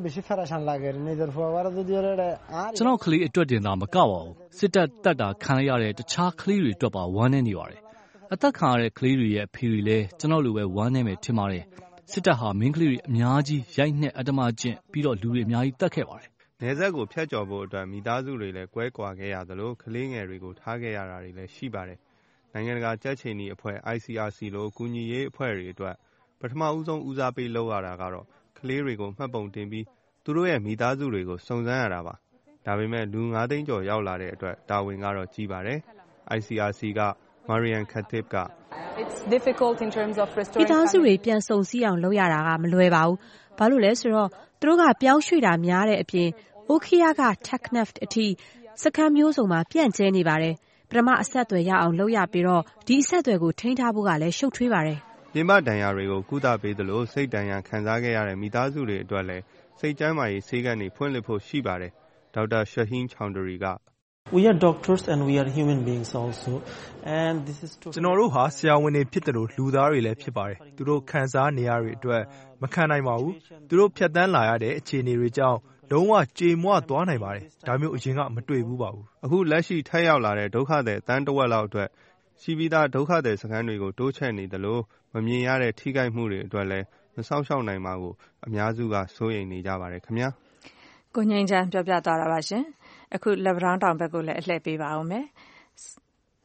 ကျွန်တော်ကလေးအတွက်တင်တာမကပါဘူး။စစ်တပ်တပ်တာခံရတဲ့တခြားကလေးတွေအတွက်ပါဝမ်းနေနေပါတယ်။အသက်ခံရတဲ့ကလေးတွေရဲ့အဖေတွေလည်းကျွန်တော်လိုပဲဝမ်းနေမယ်ထင်ပါတယ်။စစ်တပ်ဟာမင်းကလေးတွေအများကြီးရိုက်နှက်အတ္တမကျင့်ပြီးတော့လူတွေအများကြီးတတ်ခဲ့ပါတယ်။နယ်စပ်ကိုဖျက်ကျော်ဖို့အတွက်မိသားစုတွေလည်းကွဲကွာခဲ့ရသလိုကလေးငယ်တွေကိုထားခဲ့ရတာတွေလည်းရှိပါတယ်။နိုင်ငံတကာကြက်ချီနီအဖွဲ့ I C R C လိုကူညီရေးအဖွဲ့တွေအတွက်ပထမဦးဆုံးဦးစားပေးလုပ်ရတာကတော့ကလေးတွေကိုမှတ်ပုံတင်ပြီးသူတို့ရဲ့မိသားစုတွေကိုစုံစမ်းရတာပါ။ဒါပေမဲ့လူ၅သိန်းကျော်ရောက်လာတဲ့အတွက်တာဝန်ကတော့ကြီးပါတယ်။ I C R C ကMarian Khatib ကမိသားစုတွေပြန်ဆုံစည်းအောင်လုပ်ရတာကမလွယ်ပါဘူး။ဘာလို့လဲဆိုတော့သူတို့ကပြောင်းရွှေ့တာများတဲ့အပြင်အိုခိယာက Teknaf အထိစခန်းမျိုးစုံမှာပြန့်ကျဲနေပါတယ်။ပထမအဆက်အသွယ်ရအောင်လုပ်ရပြီးတော့ဒီအဆက်အသွယ်ကိုထိန်းထားဖို့ကလည်းရှုပ်ထွေးပါတယ်။ပြင်ပဒဏ်ရာတွေကိုကုသပေးသလိုစိတ်ဒဏ်ရာခံစားခဲ့ရတဲ့မိသားစုတွေအတွက်လည်းစိတ်ကျန်းမာရေးဆေးခန်းတွေဖွင့်လှစ်ဖို့ရှိပါတယ်။ဒေါက်တာ Shaheen Chowdhury က We are doctors and we are human beings also and this is to ကျွန်တော်တို့ဟာဆရာဝန်တွေဖြစ်တယ်လို့လူသားတွေလည်းဖြစ်ပါတယ်သူတို့ခံစားနေရတဲ့အတွက်မခံနိုင်ပါဘူးသူတို့ဖြတ်တန်းလာရတဲ့အခြေအနေတွေကြောင့်လုံးဝကြေမွသွားနိုင်ပါတယ်ဒါမျိုးအရင်ကမတွေ့ဘူးပါဘူးအခုလက်ရှိထက်ရောက်လာတဲ့ဒုက္ခသည်တန်းတဝက်လောက်အတွက်ရှိပြီးသားဒုက္ခသည်စခန်းတွေကိုတိုးချဲ့နေတယ်လို့မမြင်ရတဲ့ထိခိုက်မှုတွေအတွက်လည်းမဆောင်ရှောက်နိုင်ပါဘူးအများစုကစိုးရိမ်နေကြပါတယ်ခင်ဗျာကိုငိမ့်ချမ်းပြောပြသွားတာပါရှင်အခုလက်ဗရောင်းတောင်ဘက်ကိုလည်းအလှည့်ပေးပါအောင်မယ်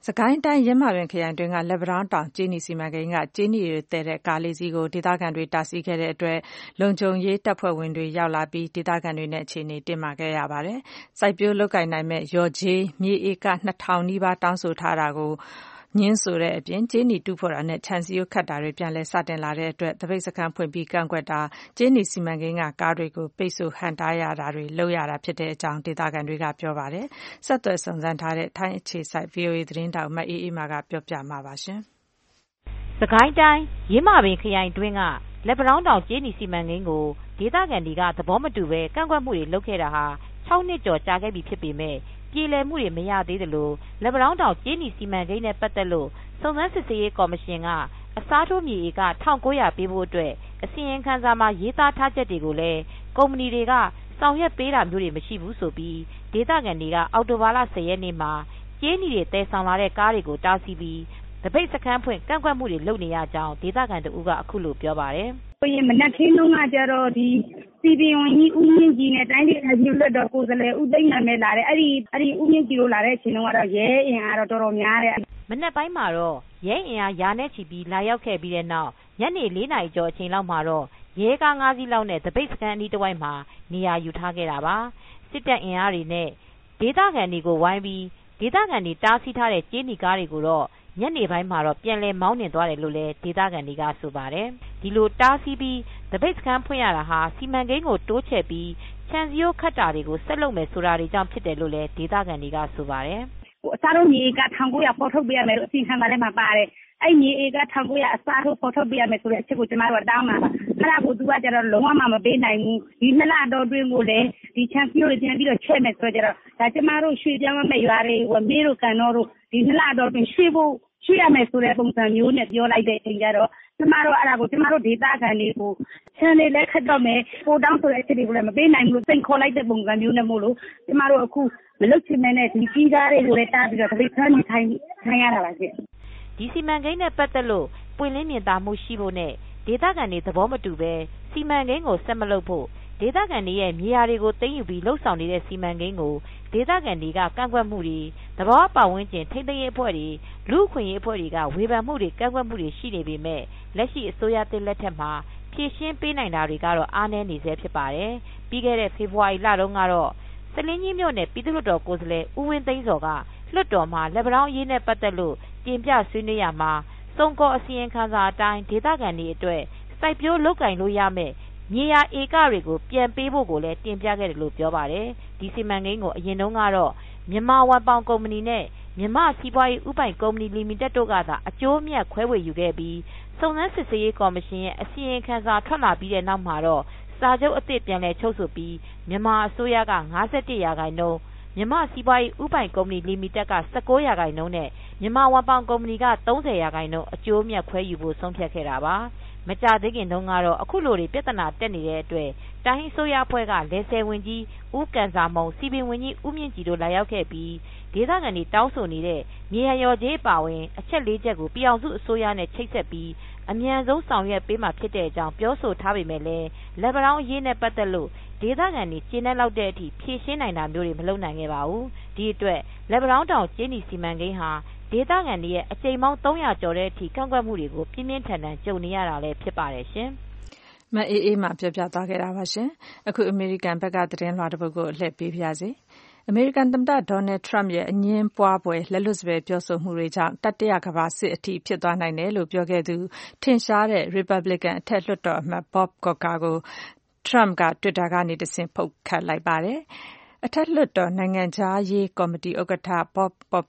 စကိုင်းတိုင်းရင်းမာပင်ခရိုင်တွင်းကလက်ပံတောင်းတောင်ကြေးနီစီမံကိန်းကကြေးနီတွေသယ်တဲ့ကားလေးစီးကိုဒေသခံတွေတားဆီးခဲ့တဲ့အတွက်လုံခြုံရေးတပ်ဖွဲ့ဝင်တွေရောက်လာပြီးဒေသခံတွေနဲ့အခြေအနေတင်းမာခဲ့ရပါတယ်။စိုက်ပျိုးလုပ်ကိုင်နိုင်မဲ့ရော်ကြေးမြေဧကနှစ်ထောင်နီးပါးတောင်းဆိုထားတာကိုညင်းဆိုတဲ့အပြင်ကြေးနီတူးဖော်တာနဲ့ခြံစည်းရိုးခတ်တာတွေပြန်လည်စတင်လာတဲ့အတွက်တပိတ်စခန်းဖွင့်ပြီးကန့်ကွက်တာကြေးနီစီမံကိန်းကကားတွေကိုပိတ်ဆို့ဟန့်တားရတာတွေလုပ်ရတာဖြစ်တဲ့အကြောင်းဒေသခံတွေကပြောပါတယ်။ဆက်သွယ်စုံစမ်းထားတဲ့ထိုင်းအခြေစိုက် ဗွီအိုအေ သတင်းတောက်မအေးအေးမာကပြောပြမှာပါရှင်။စကိုင်းတိုင်းရင်းမာပင်ခရိုင်တွင်းကလက်ပံတောင်းတောင်ကြေးနီစီမံကိန်းကိုဒေသခံတွေကသဘောမတူပဲကန့်ကွက်မှုတွေလုပ်ခဲ့တာဟာ၆နှစ်ကျော်ကြာခဲ့ပြီဖြစ်ပေမဲ့ပြေလည်မှုတွေမရသေးသလိုလက်ပံတောင်းတောင်ကြေးနီစီမံကိန်းနဲ့ပတ်သက်လို့စုံစမ်းစစ်ဆေးရေးကော်မရှင်ကအစားထိုးမြေဧက၁၉၀၀ပေးဖို့အတွက်အစီရင်ခံစာမှာရေးသားထားချက်တွေကိုလည်းကုမ္ပဏီတွေကဆောင်ရွက်ပေးတာမျိုးတွေမရှိဘူးဆိုပြီးဒေသခံတွေကအောက်တိုဘာလ၁၀ရက်နေ့မှာကြေးနီတွေတည်ဆောင်လာတဲ့ကားတွေကိုတားဆီးပြီးတပိတ်စခန်းဖွင့်ကန့်ကွက်မှုတွေလုပ်နေရကြောင်းဒေသခံတဦးကအခုလိုပြောပါတယ်။ကိုရင်မနက်ခင်းလုံးကကြတော့ဒီစီပီဝန်ကြီးဦးမြင့်ကြီးနဲ့တိုင်းဒေသကြီးလွှတ်တော်ကိုယ်စားလှယ်ဦးသိန်းနာမဲလာတယ်။အဲ့ဒီအဲ့ဒီဦးမြင့်ကြီးတို့လာတဲ့အချိန်တုန်းကတော့ရဲအင်အားတော့တော်တော်များတယ်။မနက်ပိုင်းမှာတော့ရဲအင်အားရာနဲ့ချီပြီးလာရောက်ခဲ့ပြီးတဲ့နောက်ညနေလေးနာရီကျော်အချိန်လောက်မှာတော့ရဲကား၅စီးလောက်နဲ့တပိတ်စခန်းအနီးတစ်ဝိုက်မှာနေရာယူထားခဲ့တာပါ။စစ်တပ်အင်အားတွေနဲ့ဒေသခံတွေကိုဝိုင်းပြီးဒေသခံတွေတားဆီးထားတဲ့ကြေးနီကားတွေကိုတော့ညနေပိုင်းမှာတော့ပြန်လည်မောင်းနှင်သွားတယ်လို့လည်းဒေသခံတွေကဆိုပါတယ်။ဒီလိုတားဆီးပြီးတပိတ်စခန်းဖွင့်ရတာဟာစီမံကိန်းကိုတိုးချဲ့ပြီးခြံစည်းရိုးခတ်တာတွေကိုဆက်လုပ်မယ်ဆိုတာတွေကြောင့်ဖြစ်တယ်လို့လည်းဒေသခံတွေကဆိုပါတယ်။အစားထိုးမြေဧက၁၉၀၀ဖော်ထုတ်ပေးရမယ်လို့အစီအစဉ်ခံထဲမှာပါတယ်။အဲ့မြေဧက၁၉၀၀အစားထိုးဖော်ထုတ်ပေးရမယ်ဆိုတဲ့အချက်ကိုကျမတို့ကတောင်းတာပါ။အဲ့ဒါကိုသူကကျတော့လုံးဝမပေးနိုင်ဘူး။ဒီနှစ်လတော့တွင်းကိုလည်းဒီခြံစည်းရိုးတွေပြန်ပြီးတော့ချဲ့မယ်ဆိုတော့ဒါကျမတို့ရွှေပြောင်းမဲ့ရွာတွေဝမေးတို့ကန်တော်တို့ဒီနှစ်လတော့တွင်းရွှေဖို့ရွှေရမယ်ဆိုတဲ့ပုံစံမျိုးနဲ့ပြောလိုက်တဲ့အချိန်ကျတော့ကျမတို့အဲ့ဒါကိုကျမတို့ဒေသခံတွေကိုခြံတွေလည်းခတ်တော့မယ်ပိုတောင်းဆိုတဲ့အချက်တွေကိုလည်းမပေးနိုင်ဘူးစိန်ခေါ်လိုက်တဲ့ပုံစံမျိုးနဲ့မို့လို့ကျမတို့အခုမလုပ်ချင်တဲ့နဲ့ဒီကြီးကားတွေကိုလည်းတားပြီးတော့တပိတ်ဆန်းနေထိုင်ထိုင်ရတာပါရှင်ဒီစီမံကိန်းနဲ့ပတ်သက်လို့ပွင့်လင်းမြင်သာမှုရှိဖို့နဲ့ဒေသခံတွေသဘောမတူပဲစီမံကိန်းကိုဆက်မလုပ်ဖို့ဒေသခံတွေရဲ့မြေယာတွေကိုသိမ်းယူပြီးလှုပ်ဆောင်နေတဲ့စီမံကိန်းကိုဒေသခံတွေကကန့်ကွက်မှုတွေသဘောပတ်ဝန်းကျင်ထိမ့်သိမ်းရေးအဖွဲ့တွေလူ့အခွင့်အရေးအဖွဲ့တွေကဝေဖန်မှုတွေကန့်ကွက်မှုတွေရှိနေပေမဲ့လက်ရှိအစိုးရသစ်လက်ထက်မှာဖြည့်ရှင်းပေးနိုင်တာတွေကတော့အားနည်းနေဆဲဖြစ်ပါတယ်။ပြီးခဲ့တဲ့ဖေဖော်ဝါရီလတုန်းကတော့စလင်းကြီးမြို့နယ်ပြည်သူ့လွှတ်တော်ကိုယ်စားလှယ်ဦးဝင်းသိန်းစော်ကလွှတ်တော်မှာလက်ပံတောင်းရေးနဲ့ပတ်သက်လို့တင်ပြဆွေးနွေးရမှာစုံကောအစီရင်ခံစာအတိုင်းဒေသခံတွေအတွက်စိုက်ပျိုးလုပ်ကင်လို့ရမယ်မြေယာဧကတွေကိုပြန်ပေးဖို့ကိုလည်းတင်ပြခဲ့တယ်လို့ပြောပါတယ်။ဒီစီမံကိန်းကိုအရင်တုန်းကတော့မြန်မာဝန်ပောင်ကုမ္ပဏီနဲ့မြန်မာစီးပွားရေးဥပိုင်ကုမ္ပဏီလီမိတက်တို့ကသာအကျိုးအမြတ်ခွဲဝေယူခဲ့ပြီးစုံစမ်းစစ်ဆေးရေးကော်မရှင်ရဲ့အစီရင်ခံစာထွက်လာပြီးတဲ့နောက်မှာတော့စာချုပ်အသစ်ပြန်လည်ချုပ်ဆိုပြီးမြန်မာအစိုးရက၅၁ရာခိုင်နှုန်းမြန်မာစီးပွားရေးဥပိုင်ကုမ္ပဏီလီမိတက်က၁၉ရာခိုင်နှုန်းနဲ့မြန်မာဝန်ပောင်ကုမ္ပဏီက၃၀ရာခိုင်နှုန်းအကျိုးအမြတ်ခွဲယူဖို့ဆုံးဖြတ်ခဲ့တာပါ။မကြသေးခင်တုန်းကတော့အခုလိုတွေပြဿနာတက်နေတဲ့အတွက်တိုင်းအစိုးရအဖွဲ့ကလေဆယ်ဝင်ကြီးဦးကန်စာမုံစီပင်ဝင်ကြီးဦးမြင့်ကြည်တို့လာရောက်ခဲ့ပြီးဒေသခံတွေတောင်းဆိုနေတဲ့မြေယာရော်ကြေးပါဝင်အချက်လေးချက်ကိုပြည်အောင်စုအစိုးရနဲ့ချိတ်ဆက်ပြီးအမြန်ဆုံးဆောင်ရွက်ပေးမှာဖြစ်တဲ့အကြောင်းပြောဆိုထားပေမဲ့လည်းလက်ပံတောင်းအရေးနဲ့ပတ်သက်လို့ဒေသခံတွေကျင်းတဲ့လောက်တဲ့အထိဖြည့်ရှင်းနိုင်တာမျိုးတွေမလုပ်နိုင်ခဲ့ပါဘူး။ဒီအတွက်လက်ပံတောင်းတောင်ကျင်းနီစီမံကိန်းဟာဒေသခံတွေရဲ့အကြိမ်ပေါင်း၃ရာကျော်တဲ့အထိကန့်ကွက်မှုတွေကိုပြင်းပြင်းထန်ထန်ကြုံနေရတာလည်းဖြစ်ပါတယ်ရှင်။မအေးအေးမှပြောပြသွားခဲ့တာပါရှင်။အခုအမေရိကန်ဘက်ကသတင်းလွှာတစ်ပုဒ်ကိုအလှည့်ပေးပါရစေ။အမေရိကန်သမ္မတဒေါ်နယ်ထရမ့်ရဲ့အငင်းပွားပွဲလက်လွတ်စပယ်ပြောဆိုမှုတွေကြောင့်တတိယကမ္ဘာစစ်အထိဖြစ်သွားနိုင်တယ်လို့ပြောခဲ့သူထင်ရှားတဲ့ Republican အထက်လွှတ်တော်အမတ် Bob Corker ကိုထရမ့်က Twitter ကနေတဆင့်ဖုတ်ခတ်လိုက်ပါတယ်။အထက်လွှတ်တော်နိုင်ငံခြားရေးကော်မတီဥက္ကဋ္ဌ Bob Bob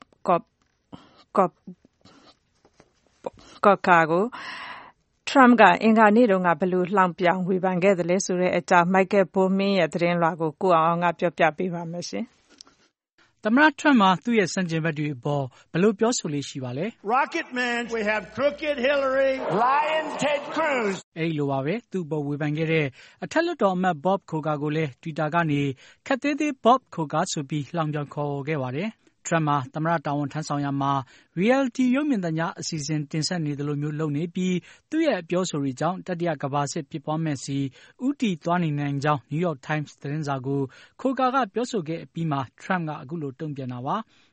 Corker ကိုထရမ့်ကအင်္ဂါနေ့တုန်းကဘယ်လိုလှောင်ပြောင်ဝေဖန်ခဲ့သလဲဆိုတဲ့အကြောင်း Michael Bowman ရဲ့သတင်းလွှာကိုကိုအောင်အောင်ကပြောပြပေးပါမယ်ရှင်။သမ္မတထရမ့်မှာသူ့ရဲ့စံကျင်ဘက်တွေအပေါ်ဘယ်လိုပြောဆိုလေးရှိပါလဲ။ Rocket Man, we have crooked Hillary, lying Ted Cruz. အဲ့လိုပါပဲသူ့ပေါ်ဝေဖန်ခဲ့တဲ့အထက်လွှတ်တော်အမတ် Bob Corker ကိုလည်း Twitter ကနေခက်သေးသေး Bob Corker ဆိုပြီးလှောင်ပြောင်ခေါ်ခဲ့ပါတယ်။ထရမ့်မှာသမ္မတတာဝန်ထမ်းဆောင်ရာမှာ Reality ရုပ်မြင်သံကြားအစီအစဉ်တင်ဆက်နေသလိုမျိုးလုပ်နေပြီးသူ့ရဲ့အပြောဆိုတွေကြောင့်တတိယကမ္ဘာစစ်ဖြစ်ပွားမဲ့စီဦးတည်သွားနေနိုင်ကြောင်း New York Times သတင်းစာကိုခိုကာကပြောဆိုခဲ့အပြီးမှာထရမ့်ကအခုလိုတုံ့ပြန်တာပါ။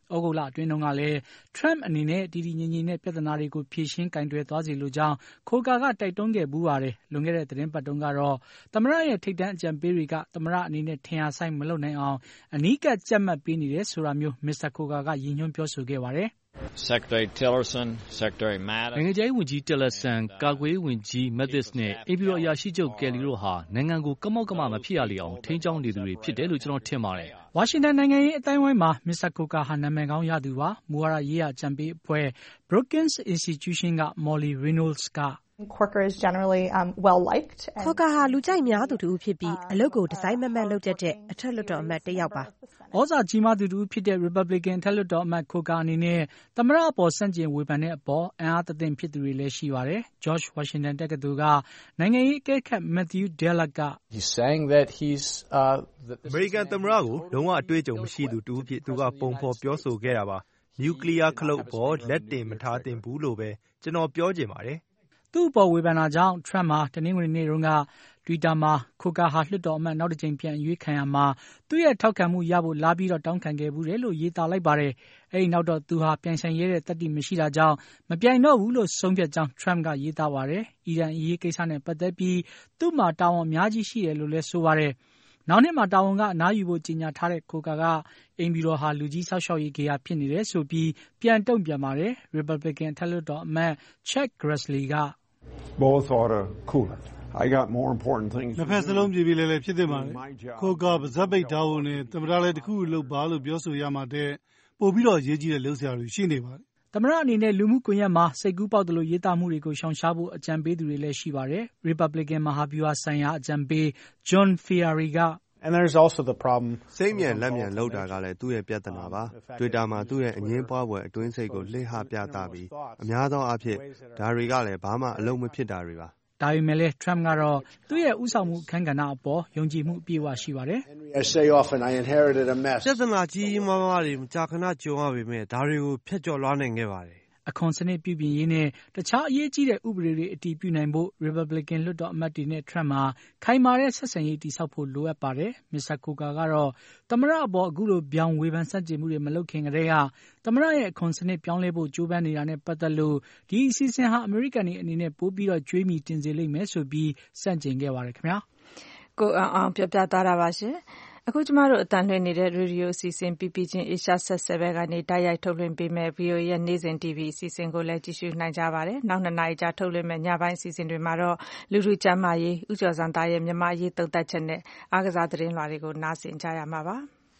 ဩဂုတ်လအတွင်းတုန်းကလည်း Trump အနေနဲ့တည်တည်ငြိမ်ငြိမ်နဲ့ပြဿနာတွေကိုဖြေရှင်းကင်တွယ်သွားစေလိုကြောင်းခိုကာကတိုက်တွန်းခဲ့ဘူးပါတယ်။လွန်ခဲ့တဲ့သတင်းပတ်တုန်းကတော့သမ္မတရဲ့ထိပ်တန်းအကြံပေးတွေကသမ္မတအနေနဲ့ထင်ရှားဆိုင်မလုပ်နိုင်အောင်အနီးကပ်ကြပ်မတ်ပေးနေတယ်ဆိုတာမျိုးမစ္စတာခိုကာကရည်ညွှန်းပြောဆိုခဲ့ပါတယ်။ Secretary Tillerson, Secretary Mattis နိုင်ငံခြားရေးဝန်ကြီး Tillerson ကာကွယ်ရေးဝန်ကြီး Mattis နဲ့အိမ်ဖြူတော်အရာရှိချုပ် Kelly တို့ဟာနိုင်ငံကိုကမောက်ကမမဖြစ်ရလေအောင်ထိန်းကျောင်းနေသူတွေဖြစ်တယ်လို့ကျွန်တော်ထင်ပါတယ်။ဝါရှင်တန်နိုင်ငံရေးအတိုင်းဝိုင်းမှာမစ္စတာခိုကာဟာနာမည်ကောင်းရသူပါ။မူဝါဒရေးရာအကြံပေးအဖွဲ့ Brookings Institution က Molly Reynolds က Corker is generally um, well liked. Corker ဟာလူကြိုက်များသူတူဖြစ်ပြီးအလုပ်ကိုဒီဇိုင်းမမတ်လုပ်တတ်တဲ့အထက်လွှတ်တော်အမတ်တစ်ယောက်ပါ။ဩဇာကြီးမားသူတူဖြစ်တဲ့ Republican အထက်လွှတ်တော်အမတ် Corker အနေနဲ့သမ္မတအပေါ်ဆန့်ကျင်ဝေဖန်တဲ့အပေါ်အင်အားသသင့်ဖြစ်သူတွေလည်းရှိပါတယ်။ George Washington တက္ကသိုလ်ကနိုင်ငံရေးအကဲခတ် Matthew Dellak က He's saying that he's uh the American သမ္မတကိုလုံးဝအတွေ့အကြုံမရှိသူတူဖြစ်သူကပုံဖော်ပြောဆိုခဲ့တာပါ။ နျူကလ িয়ার ခလုတ်ပေါ်လက်တင်မထားသင့်ဘူးလို့ပဲကျွန်တော်ပြောချင်ပါတယ်။သူ့အပေါ်ဝေဖန်တာကြောင့် Trump ဟာတနင်္ဂနွေနေ့တုန်းက Twitter မှာခိုကာဟာလွှတ်တော်အမတ်နောက်တစ်ကြိမ်ပြန်အရွေးခံရမှာသူ့ရဲ့ထောက်ခံမှုရဖို့လာပြီးတော့တောင်းခံခဲ့ဘူးတယ်လို့ရေးသားလိုက်ပါတယ်။အဲဒီနောက်တော့သူဟာပြိုင်ဆိုင်ရဲတဲ့တတ်တိမရှိတာကြောင့်မပြိုင်တော့ဘူးလို့ဆုံးဖြတ်ကြောင်း Trump ကရေးသားပါတယ်။အီရန်အရေးကိစ္စနဲ့ပတ်သက်ပြီးသူ့မှာတာဝန်အများကြီးရှိတယ်လို့လည်းဆိုပါတယ်။နောက်နှစ်မှာတာဝန်ကအနားယူဖို့ကြေညာထားတဲ့ခိုကာကအိမ်ဖြူတော်ဟာလူကြီးဆောက်ရှောက်ရေးဂေဟာဖြစ်နေတယ်ဆိုပြီးပြန်တုံ့ပြန်ပါတယ်။ Republican အထက်လွှတ်တော်အမတ် Chuck Grassley က Both ought to cool it. I got more important things. နှစ်ဖက်စလုံးပြည်ပြည်လဲလဲဖြစ်သင့်ပါတယ်။ခိုကာပါဇက်ပိတ်ထားဖို့နဲ့သမ္မတလည်းတခုလုပ်ပါလို့ပြောဆိုရမှာတဲ့ပို့ပြီးတော့ရေးကြီးတဲ့လှုပ်ရှားတွေရှိနေပါတယ်။သမ္မတအနေနဲ့လူမှုကွန်ရက်မှာစိတ်ကူးပေါက်တယ်လို့ရေးသားမှုတွေကိုရှောင်ရှားဖို့အကြံပေးသူတွေလည်းရှိပါတယ်။ Republican မဟာဗျူဟာဆိုင်ရာအကြံပေး John Ferrari က And there's also the problem စိတ်မြန်လက်မြန်လောက်တာကလည်းသူ့ရဲ့ပြဿနာပါ Twitter မှာသူ့ရဲ့အငင်းပွားပွဲအတွင်းစိတ်ကိုလှည့်ဟပြသပြီးအများသောအားဖြင့်ဒါတွေကလည်းဘာမှအလုံးမဖြစ်တာတွေပါဒါပေမဲ့လည်း Trump ကတော့သူ့ရဲ့ဥဆောင်မှုအခန်းကဏ္ဍအပေါ်ယုံကြည်မှုအပြည့်အဝရှိပါတယ်။ I say often I inherited a mess. ပြဿနာကြီးကြီးမားမားတွေမကြာခဏကြုံရပေမဲ့ဒါတွေကိုဖျက်ကျော်လွှားနိုင်ခဲ့ပါတယ်အခွန်စနစ်ပြုပြင်ရေးနဲ့တခြားအရေးကြီးတဲ့ဥပဒေတွေအတည်ပြုနိုင်ဖို့ Republican လွှတ်တော်အမတ်တွေနဲ့ Trump မှာခိုင်မာတဲ့ဆက်ဆံရေးတည်ဆောက်ဖို့လိုအပ်ပါတယ်။ Mister Coker ကတော့သမ္မတအပေါ်အခုလိုပြောင်းဝေဖန်ဆန့်ကျင်မှုတွေမလုပ်ခင်ကတည်းကသမ္မတရဲ့အခွန်စနစ်ပြောင်းလဲဖို့ကြိုးပမ်းနေတာနဲ့ပတ်သက်လို့ဒီအစီအစဉ်ဟာအမေရိကန်တွေအနေနဲ့ပိုပြီးတော့ကြွေးမြီတင်စေလိမ့်မယ်ဆိုပြီးဆန့်ကျင်ခဲ့ပါတယ်ခင်ဗျာ။ကိုအောင်အောင်ပြောပြသွားတာပါရှင်။အခုကျမတို့အတန်လွှင့်နေတဲ့ရေဒီယိုအစီအစဉ် ပီပီချင်း Asia ဆက်ဆယ်ဘက်ကနေတိုက်ရိုက်ထုတ်လွှင့်ပေးမဲ့ ဗွီအိုအေ ရဲ့နေ့စဉ် တီဗီအစီအစဉ်ကိုလည်းကြည့်ရှုနိုင်ကြပါတယ်။နောက်နှစ်နာရီကြာထုတ်လွှင့်မဲ့ညပိုင်းအစီအစဉ်တွေမှာတော့လူထုကျန်းမာရေးဥကျော်စံသားရဲ့မြန်မာရေးသုံးသပ်ချက်နဲ့အားကစားသတင်းလွှာတွေကိုနားဆင်ကြရမှာပါ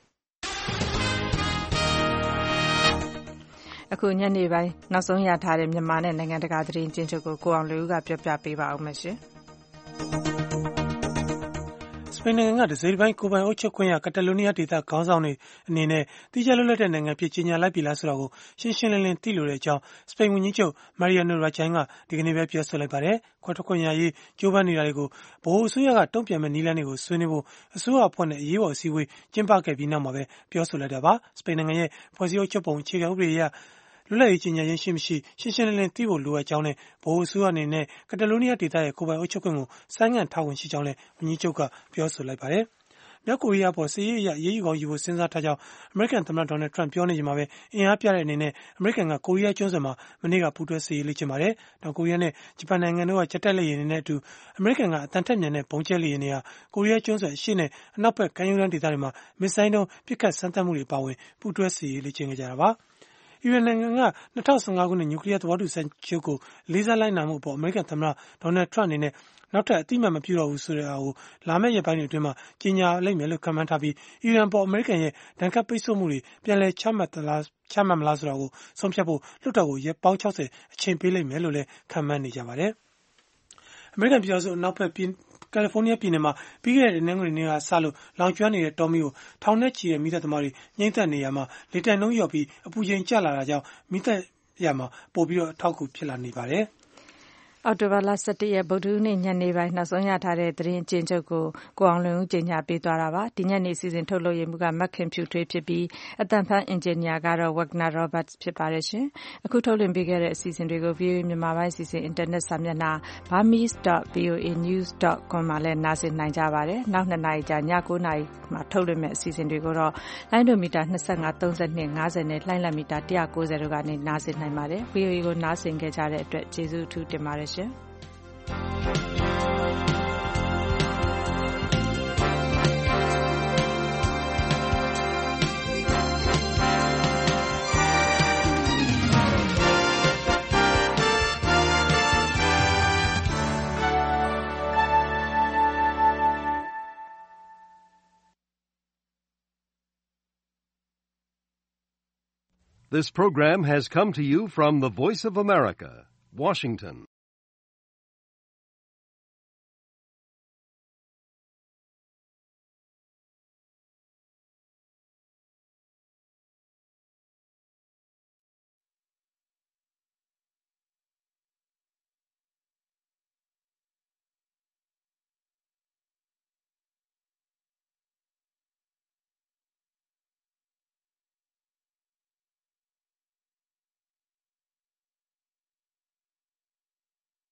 ။အခုညနေပိုင်းနောက်ဆုံးရထားတဲ့မြန်မာနဲ့နိုင်ငံတကာသတင်းကျဉ်းချုပ်ကိုကိုအောင်လူဦးကပြောပြပေးပါဦးမယ်ရှင်။စပိန်နိုင်ငံကဒစိပိုင်းကိုပိုင်အုပ်ချုပ်ခွင့်ရကတက်လိုနီးယားဒေသခေါင်းဆောင်တွေအနေနဲ့တိကျလွတ်လပ်တဲ့နိုင်ငံဖြစ်ကြီးညာလိုက်ပြီလားဆိုတာကိုရှင်းရှင်းလင်းလင်းသိလိုတဲ့အကြောင်းစပိန်ဝန်ကြီးချုပ်မာရီယာနိုရာချိုင်းကဒီကနေ့ပဲပြောဆိုလိုက်ပါတယ်။ခွဲထွက်ခွင့်ရရေးကြိုးပမ်းနေတာတွေကိုဗဟိုအစိုးရကတုံ့ပြန်မဲ့နည်းလမ်းတွေကိုဆွေးနွေးဖို့အစိုးရအဖွဲ့နဲ့အရေးပေါ်အစည်းအဝေးကျင်းပခဲ့ပြီးနောက်မှာပဲပြောဆိုလိုက်တာပါ။စပိန်နိုင်ငံရဲ့ဖွဲ့စည်းအုပ်ချုပ်ပုံအခြေခံဥပဒေအရလွတ်လပ်ရေးကြီးညာရေးရှိမရှိရှင်းရှင်းလင်းလင်းသိဖို့လိုအပ်ကြောင်းနဲ့ဗဟိုအစိုးရအနေနဲ့ကတက်လိုနီးယားဒေသရဲ့ကိုပိုင်အုပ်ချုပ်ခွင့်ကိုဆိုင်းငံ့ထားဝင်ရှိကြောင်းလည်းဝန်ကြီးချုပ်ကပြောဆိုလိုက်ပါတယ်။မြောက်ကိုရီးယားပေါ်စစ်ရေးအရရေးယူကောင်းယူဖို့စဉ်းစားထားကြောင်းအမေရိကန်သမ္မတဒေါ်နယ်ထရန့်ပြောနေချိန်မှာပဲအင်အားပြတဲ့အနေနဲ့အမေရိကန်ကကိုရီးယားကျွန်းဆွယ်မှာမနေ့ကပူးတွဲစစ်ရေးလေ့ကျင့်ပါတယ်။တောင်ကိုရီးယားနဲ့ဂျပန်နိုင်ငံတို့ကဂျက်တိုက်လေယာဉ်တွေနဲ့အတူအမေရိကန်ကအတန်ထက်မြန်တဲ့ဘုံကျဲလေယာဉ်တွေဟာကိုရီးယားကျွန်းဆွယ်အရှေ့နဲ့အနောက်ဘက်ကမ်းရိုးတန်းဒေသတွေမှာမစ်ဇိုင်းဒုံးပစ်ခတ်စမ်းသပ်မှုတွေပါဝင်ပူးတွဲစစ်ရေးလေ့ကျင့်ခဲ့ကြတာပါ။အီရန်နိုင်ငံက၂၀၁၅ခုနှစ်နျူကလ িয়ার သဘောတူစာချုပ်ကိုလေးစားလိုက်နာမှုအပေါ်အမေရိကန်သမ္မတဒေါ်နယ်ထရန့်အနေနဲ့နောက်ထပ်အတိအမှတ်မပြုတော့ဘူးဆိုတဲ့အားကိုလာမယ့်ရက်ပိုင်းတွေအတွင်းမှာကြီးညာလိုက်မယ်လို့ခန့်မှန်းထားပြီးအီရန်ပေါ်အမေရိကန်ရဲ့ဒဏ်ခတ်ပိတ်ဆို့မှုတွေပြန်လည်ချမှတ်သလားချမှတ်မလားဆိုတာကိုဆုံးဖြတ်ဖို့လွှတ်တော်ကိုရက်ပေါင်း၆၀အချိန်ပေးလိုက်မယ်လို့လည်းခန့်မှန်းနေကြပါတယ်။အမေရိကန်ပြည်ထောင်စုအနောက်ဘက်ကယ်လီဖိုးနီးယားပြည်နယ်မှာပြီးခဲ့တဲ့တနင်္ဂနွေနေ့ကစလို့လောင်ကျွမ်းနေတဲ့တောမီးကိုထောင်နဲ့ချီတဲ့မီးသတ်သမားတွေငြိမ်းသက်နေရမှာလေတိုက်နှုန်းလျော့ပြီးအပူချိန်ကျလာတာကြောင့်မီးသတ်ရမှာပို့ပြီးတော့အထောက်အကူဖြစ်လာနေပါတယ်။အောက်တိုဘာလ ၁၁ ရက်ဗုဒ္ဓဟူးနေ့ညနေပိုင်းနောက်ဆုံးရထားတဲ့သတင်းအကျဉ်းချုပ်ကိုကိုအောင်လွင်ဦးကြေညာပေးသွားတာပါ။ဒီညနေစီစဉ်ထုတ်လွှင့်မှုကမခင်ဖြူထွေးဖြစ်ပြီးအသံဖန်အင်ဂျင်နီယာကတော့ Wagner Roberts ဖြစ်ပါတယ်ရှင်။အခုထုတ်လွှင့်ပေးခဲ့တဲ့အစီအစဉ်တွေကို ဗွီအိုအေ မြန်မာပိုင်းအစီအစဉ်အင်တာနက်စာမျက်နှာ burmese dot v o a news dot com မှာလည်းနားဆင်နိုင်ကြပါတယ်။နောက်နှစ်နာရီကြာည၉နာရီမှာထုတ်လွှင့်မယ့်အစီအစဉ်တွေကိုတော့လိုင်းဒိုမီတာ၂၅ ၃၂ ၅၀နဲ့လှိုင်းလံမီတာ၁၉၀တို့ကနေနားဆင်နိုင်ပါတယ်။ ဗွီအိုအေကိုနားဆင်ခဲ့ကြတဲ့အတွက်ကျေးဇူးအထူးတင်ပါတယ်ရှင်။ This program has come to you from the Voice of America, Washington.